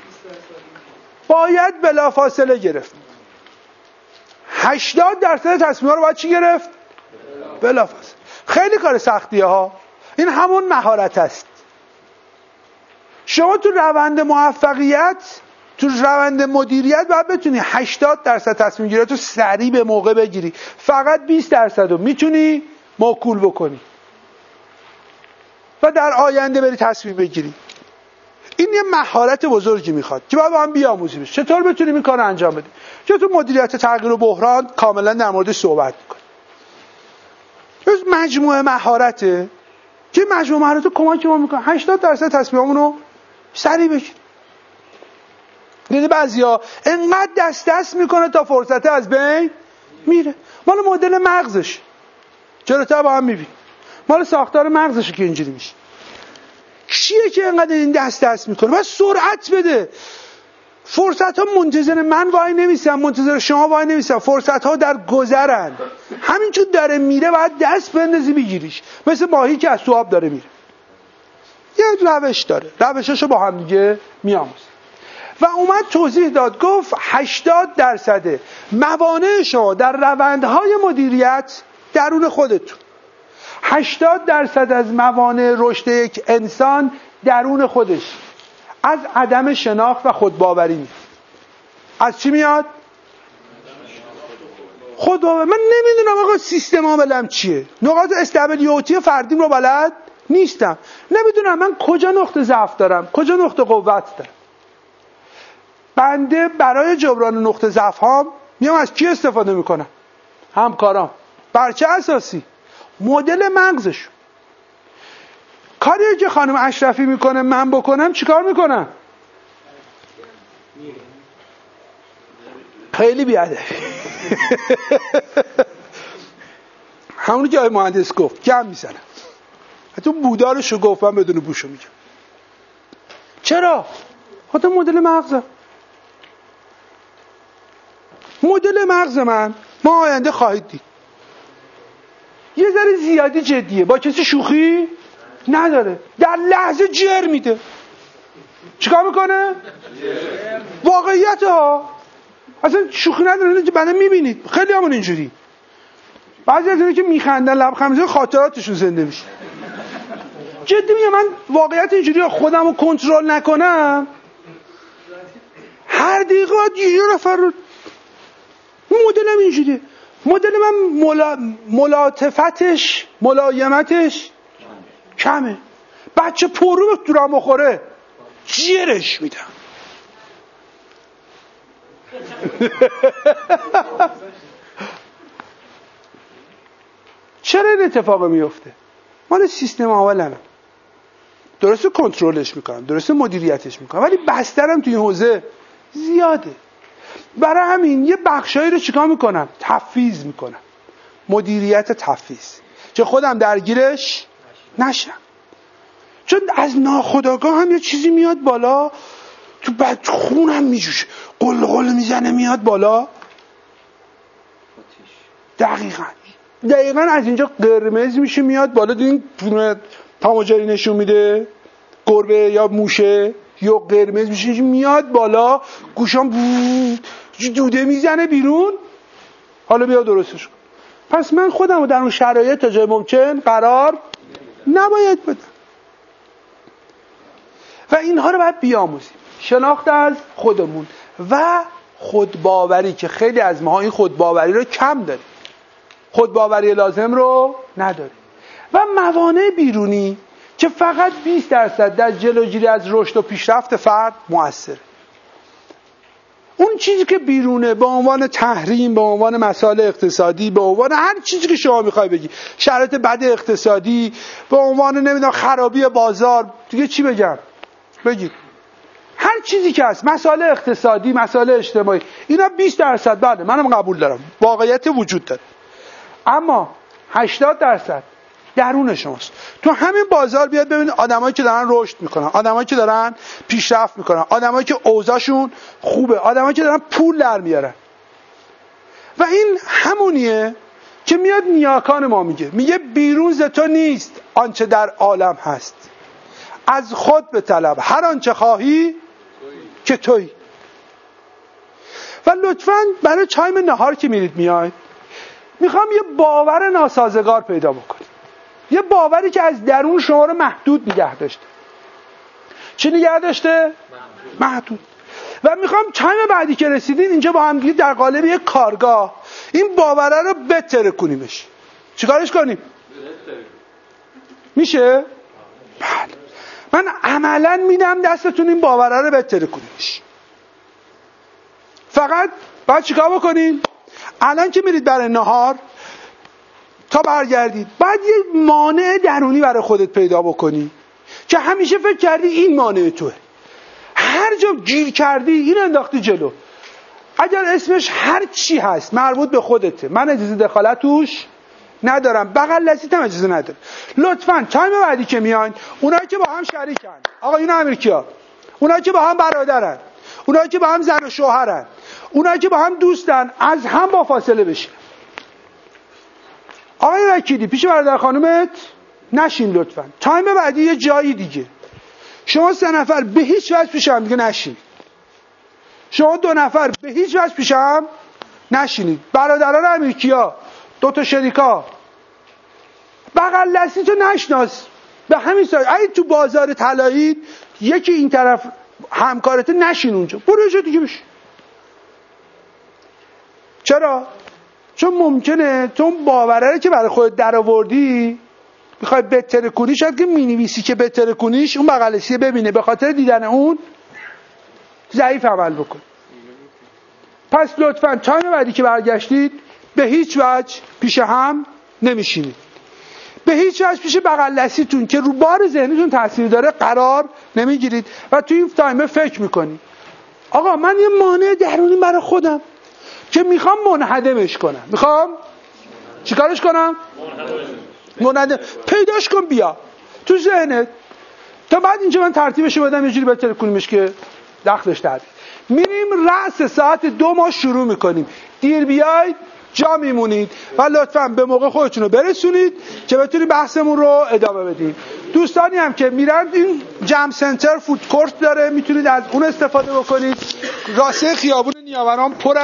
باید بلافاصله گرفت. هشتاد درصد تصمیم ها رو باید چی گرفت؟ بلافاصله. خیلی کار سختیه ها، این همون مهارت است. شما تو روند موفقیت، تو روند مدیریت باید بتونی هشتاد درصد تصمیم گیری تو سریع به موقع بگیری، فقط بیست درصد رو میتونی موکول بکنی و در آینده بری تصمیم بگیری. این یه مهارت بزرگی میخواد که باید با هم بیاموزیم. چطور بتونیم این کار رو انجام بدیم؟ که تو مدیریت تغییر و بحران کاملا در موردش صحبت میکنیم. مجموعه مهارته که مجموعه مهارت رو کمک ما میکنه هشتاد درصد تصمیممون رو سریع بگیریم. دیدی بعضیا انقدر دست دست میکنه تا فرصت از بین میره. مال مدل مغزش. جلوتر با هم میبینیم مال ساختار مغزشه که اینجوری میشه. کیه که اینقدر این دست دست میکنه؟ بس سرعت بده. فرصت ها منتظر من وای نمیسن، منتظر شما وای نمیسن. فرصت ها در گذرن. همینجور داره میره باید دست بندازی بگیریش، مثل ماهی که از تو آب داره میره. یه روش داره، روشاشو با هم دیگه میاموزه. و اومد توضیح داد، گفت هشتاد درصد موانع شما در روندهای مدیریت درون خودتون. هشتاد درصد از موانع رشد یک انسان درون خودش از عدم شناخت و خودباوری میاد. از چی میاد؟ خودباوری. من نمیدونم آقا سیستم عاملم چیه، نقاط استابیلیتی فردیم رو بلد نیستم، نمیدونم من کجا نقطه ضعف دارم، کجا نقطه قوت دارم. بنده برای جبران نقطه ضعف هام میام از کی استفاده میکنم؟ همکارام. بر چه اساسی؟ مدل مغزش. کاری که خانم اشرفی میکنه من بکنم چیکار میکنم؟ خیلی بیادبی. همونی که آقای مهندس گفت گم میزنم. حتی بودارشو گفت من بدون بوشو میگم. چرا؟ خاطر مدل مغزم. مدل مغز من ما آینده خواهید دید یه ذره زیادی جدیه، با کسی شوخی نداره، در لحظه جر میده. چیکار میکنه؟ واقعیت ها اصلا شوخی نداره. بعدا میبینید خیلی همون اینجوری، بعضی از اینه که میخندن لبخند میزنن خاطراتشون زنده میشه. جدی میگم من واقعیت اینجوری خودم رو کنترل نکنم هر دقیقه یه نفر رو. مدلم اینجوریه. مدل من ملا... ملاطفتش ملایمتش کمه. بچه پرو به دورم بخوره جیرش میدم. چرا این اتفاق میفته؟ مال سیستم عاملمه. درسته کنترلش میکنم، درسته مدیریتش میکنم، ولی بسترم توی این حوزه زیاده. برای همین یه بخشایی رو چیکار میکنم؟ تفویض میکنم. مدیریت تفویض، چه خودم درگیرش نشم. چون از ناخودآگاه هم یه چیزی میاد بالا تو بعد خونم میجوشه، قلقل میزنه میاد بالا. دقیقاً دقیقاً از اینجا قرمز میشه میاد بالا. دیدین تاماجری نشون میده گربه یا موشه یا قرمز میشه میاد بالا، گوشام دوده میزنه بیرون. حالا بیا درستش کن. پس من خودم رو در اون شرایط تا جای ممکن قرار نباید بدم و اینها رو باید بیاموزیم. شناخت از خودمون و خودباوری که خیلی از ما این خودباوری رو کم داریم، خودباوری لازم رو نداریم. و موانع بیرونی که فقط بیست درصد در جلوگیری از رشد و پیشرفت فرد مؤثره. اون چیزی که بیرونه به عنوان تحریم، به عنوان مسائل اقتصادی، به عنوان هر چیزی که شما میخوای بگی، شرایط بد اقتصادی، به عنوان نمیدونم خرابی بازار، دیگه چی بگم؟ بگید هر چیزی که هست، مسائل اقتصادی، مسائل اجتماعی، اینا بیست درصد بله منم قبول دارم، واقعیت وجود داره. اما هشتاد درصد درون شماست. تو همین بازار بیاد ببینید آدمایی که دارن رشد میکنن، آدمایی که دارن پیشرفت میکنن، آدمایی که اوضاعشون خوبه، آدمایی که دارن پول در میارن. و این همونیه که میاد نیاکان ما میگه، میگه بیرون ز تو نیست آنچه در عالم هست، از خود به طلب هر آنچه خواهی که تویی. و لطفاً برای چایم نهار که میرید میاید، میخوام یه باور ناسازگار پیدا بکنید، یه باوری که از درون شما رو محدود نگه داشته. چی نگه داشته؟ محدود. و میخوام چایم بعدی که رسیدید اینجا با هم دیگه در قالب یک کارگاه این باوره رو بتره کنیمش. چیکارش کنیم؟ میشه؟ بله. من عملا میدم دستتون این باوره رو بتره کنیمش. فقط باید چیکار بکنیم؟ الان که میرید برای نهار تا برگردید باید یه مانع درونی برای خودت پیدا بکنی که همیشه فکر کردی این مانع توه، هر جا گیر کردی این انداختی جلو. اگر اسمش هر چی هست مربوط به خودته، من اجازه دخالت توش ندارم، بغل دستیت هم اجازه نداره. لطفاً تایم بعدی که میاین اونایی که با هم شریکن، آقا اینا امریکیا، اونایی که با هم برادرن، اونایی که با هم زن و شوهرن، اونایی که با هم دوستن، از هم با فاصله بشین. آقای وکیلی پیش برادر خانومت نشین لطفاً. تایم بعدی یه جایی دیگه. شما سه نفر به هیچ وجه پیش هم دیگه نشین. شما دو نفر به هیچ وجه پیش هم نشینید. برادران امریکیا، دو تا شریکا، بغل دستی تو نشناس. به همین سایه اگه تو بازار طلایی یکی این طرف همکارت نشین اونجا، برو یه دیگه بشین. چرا؟ چون ممکنه تو باوره که برای خودت در آوردی میخوای بهتر کنی، شاید که مینویسی که بهتر کنیش اون بغل دستی ببینه، به خاطر دیدن اون ضعیف عمل بکن. پس لطفاً تایم بعدی که برگشتید به هیچ وجه پیش هم نمیشینید، به هیچ وجه پیش بغل دستیتون که رو بار ذهنیتون تاثیر داره قرار نمیگیرید و توی این تایم فکر میکنید آقا من یه مانع درونی برای خودم که میخوام منهدمش کنم. میخوام چیکارش کنم؟ منهدم. پیداش کن بیا تو ذهنت تا بعد اینجا من ترتیبش بدم یه جوری بهتر کنیمش که دخلش در میریم رأس ساعت دو ما شروع میکنیم. دیر بیاید جا میمونید و لطفاً به موقع خودتون رو برسونید که بتونید بحثمون رو ادامه بدیم. دوستانی هم که میرن این جم سنتر فود کورت داره، میتونید از اون استفاده بکنید. راسته خیابون نیاوران پر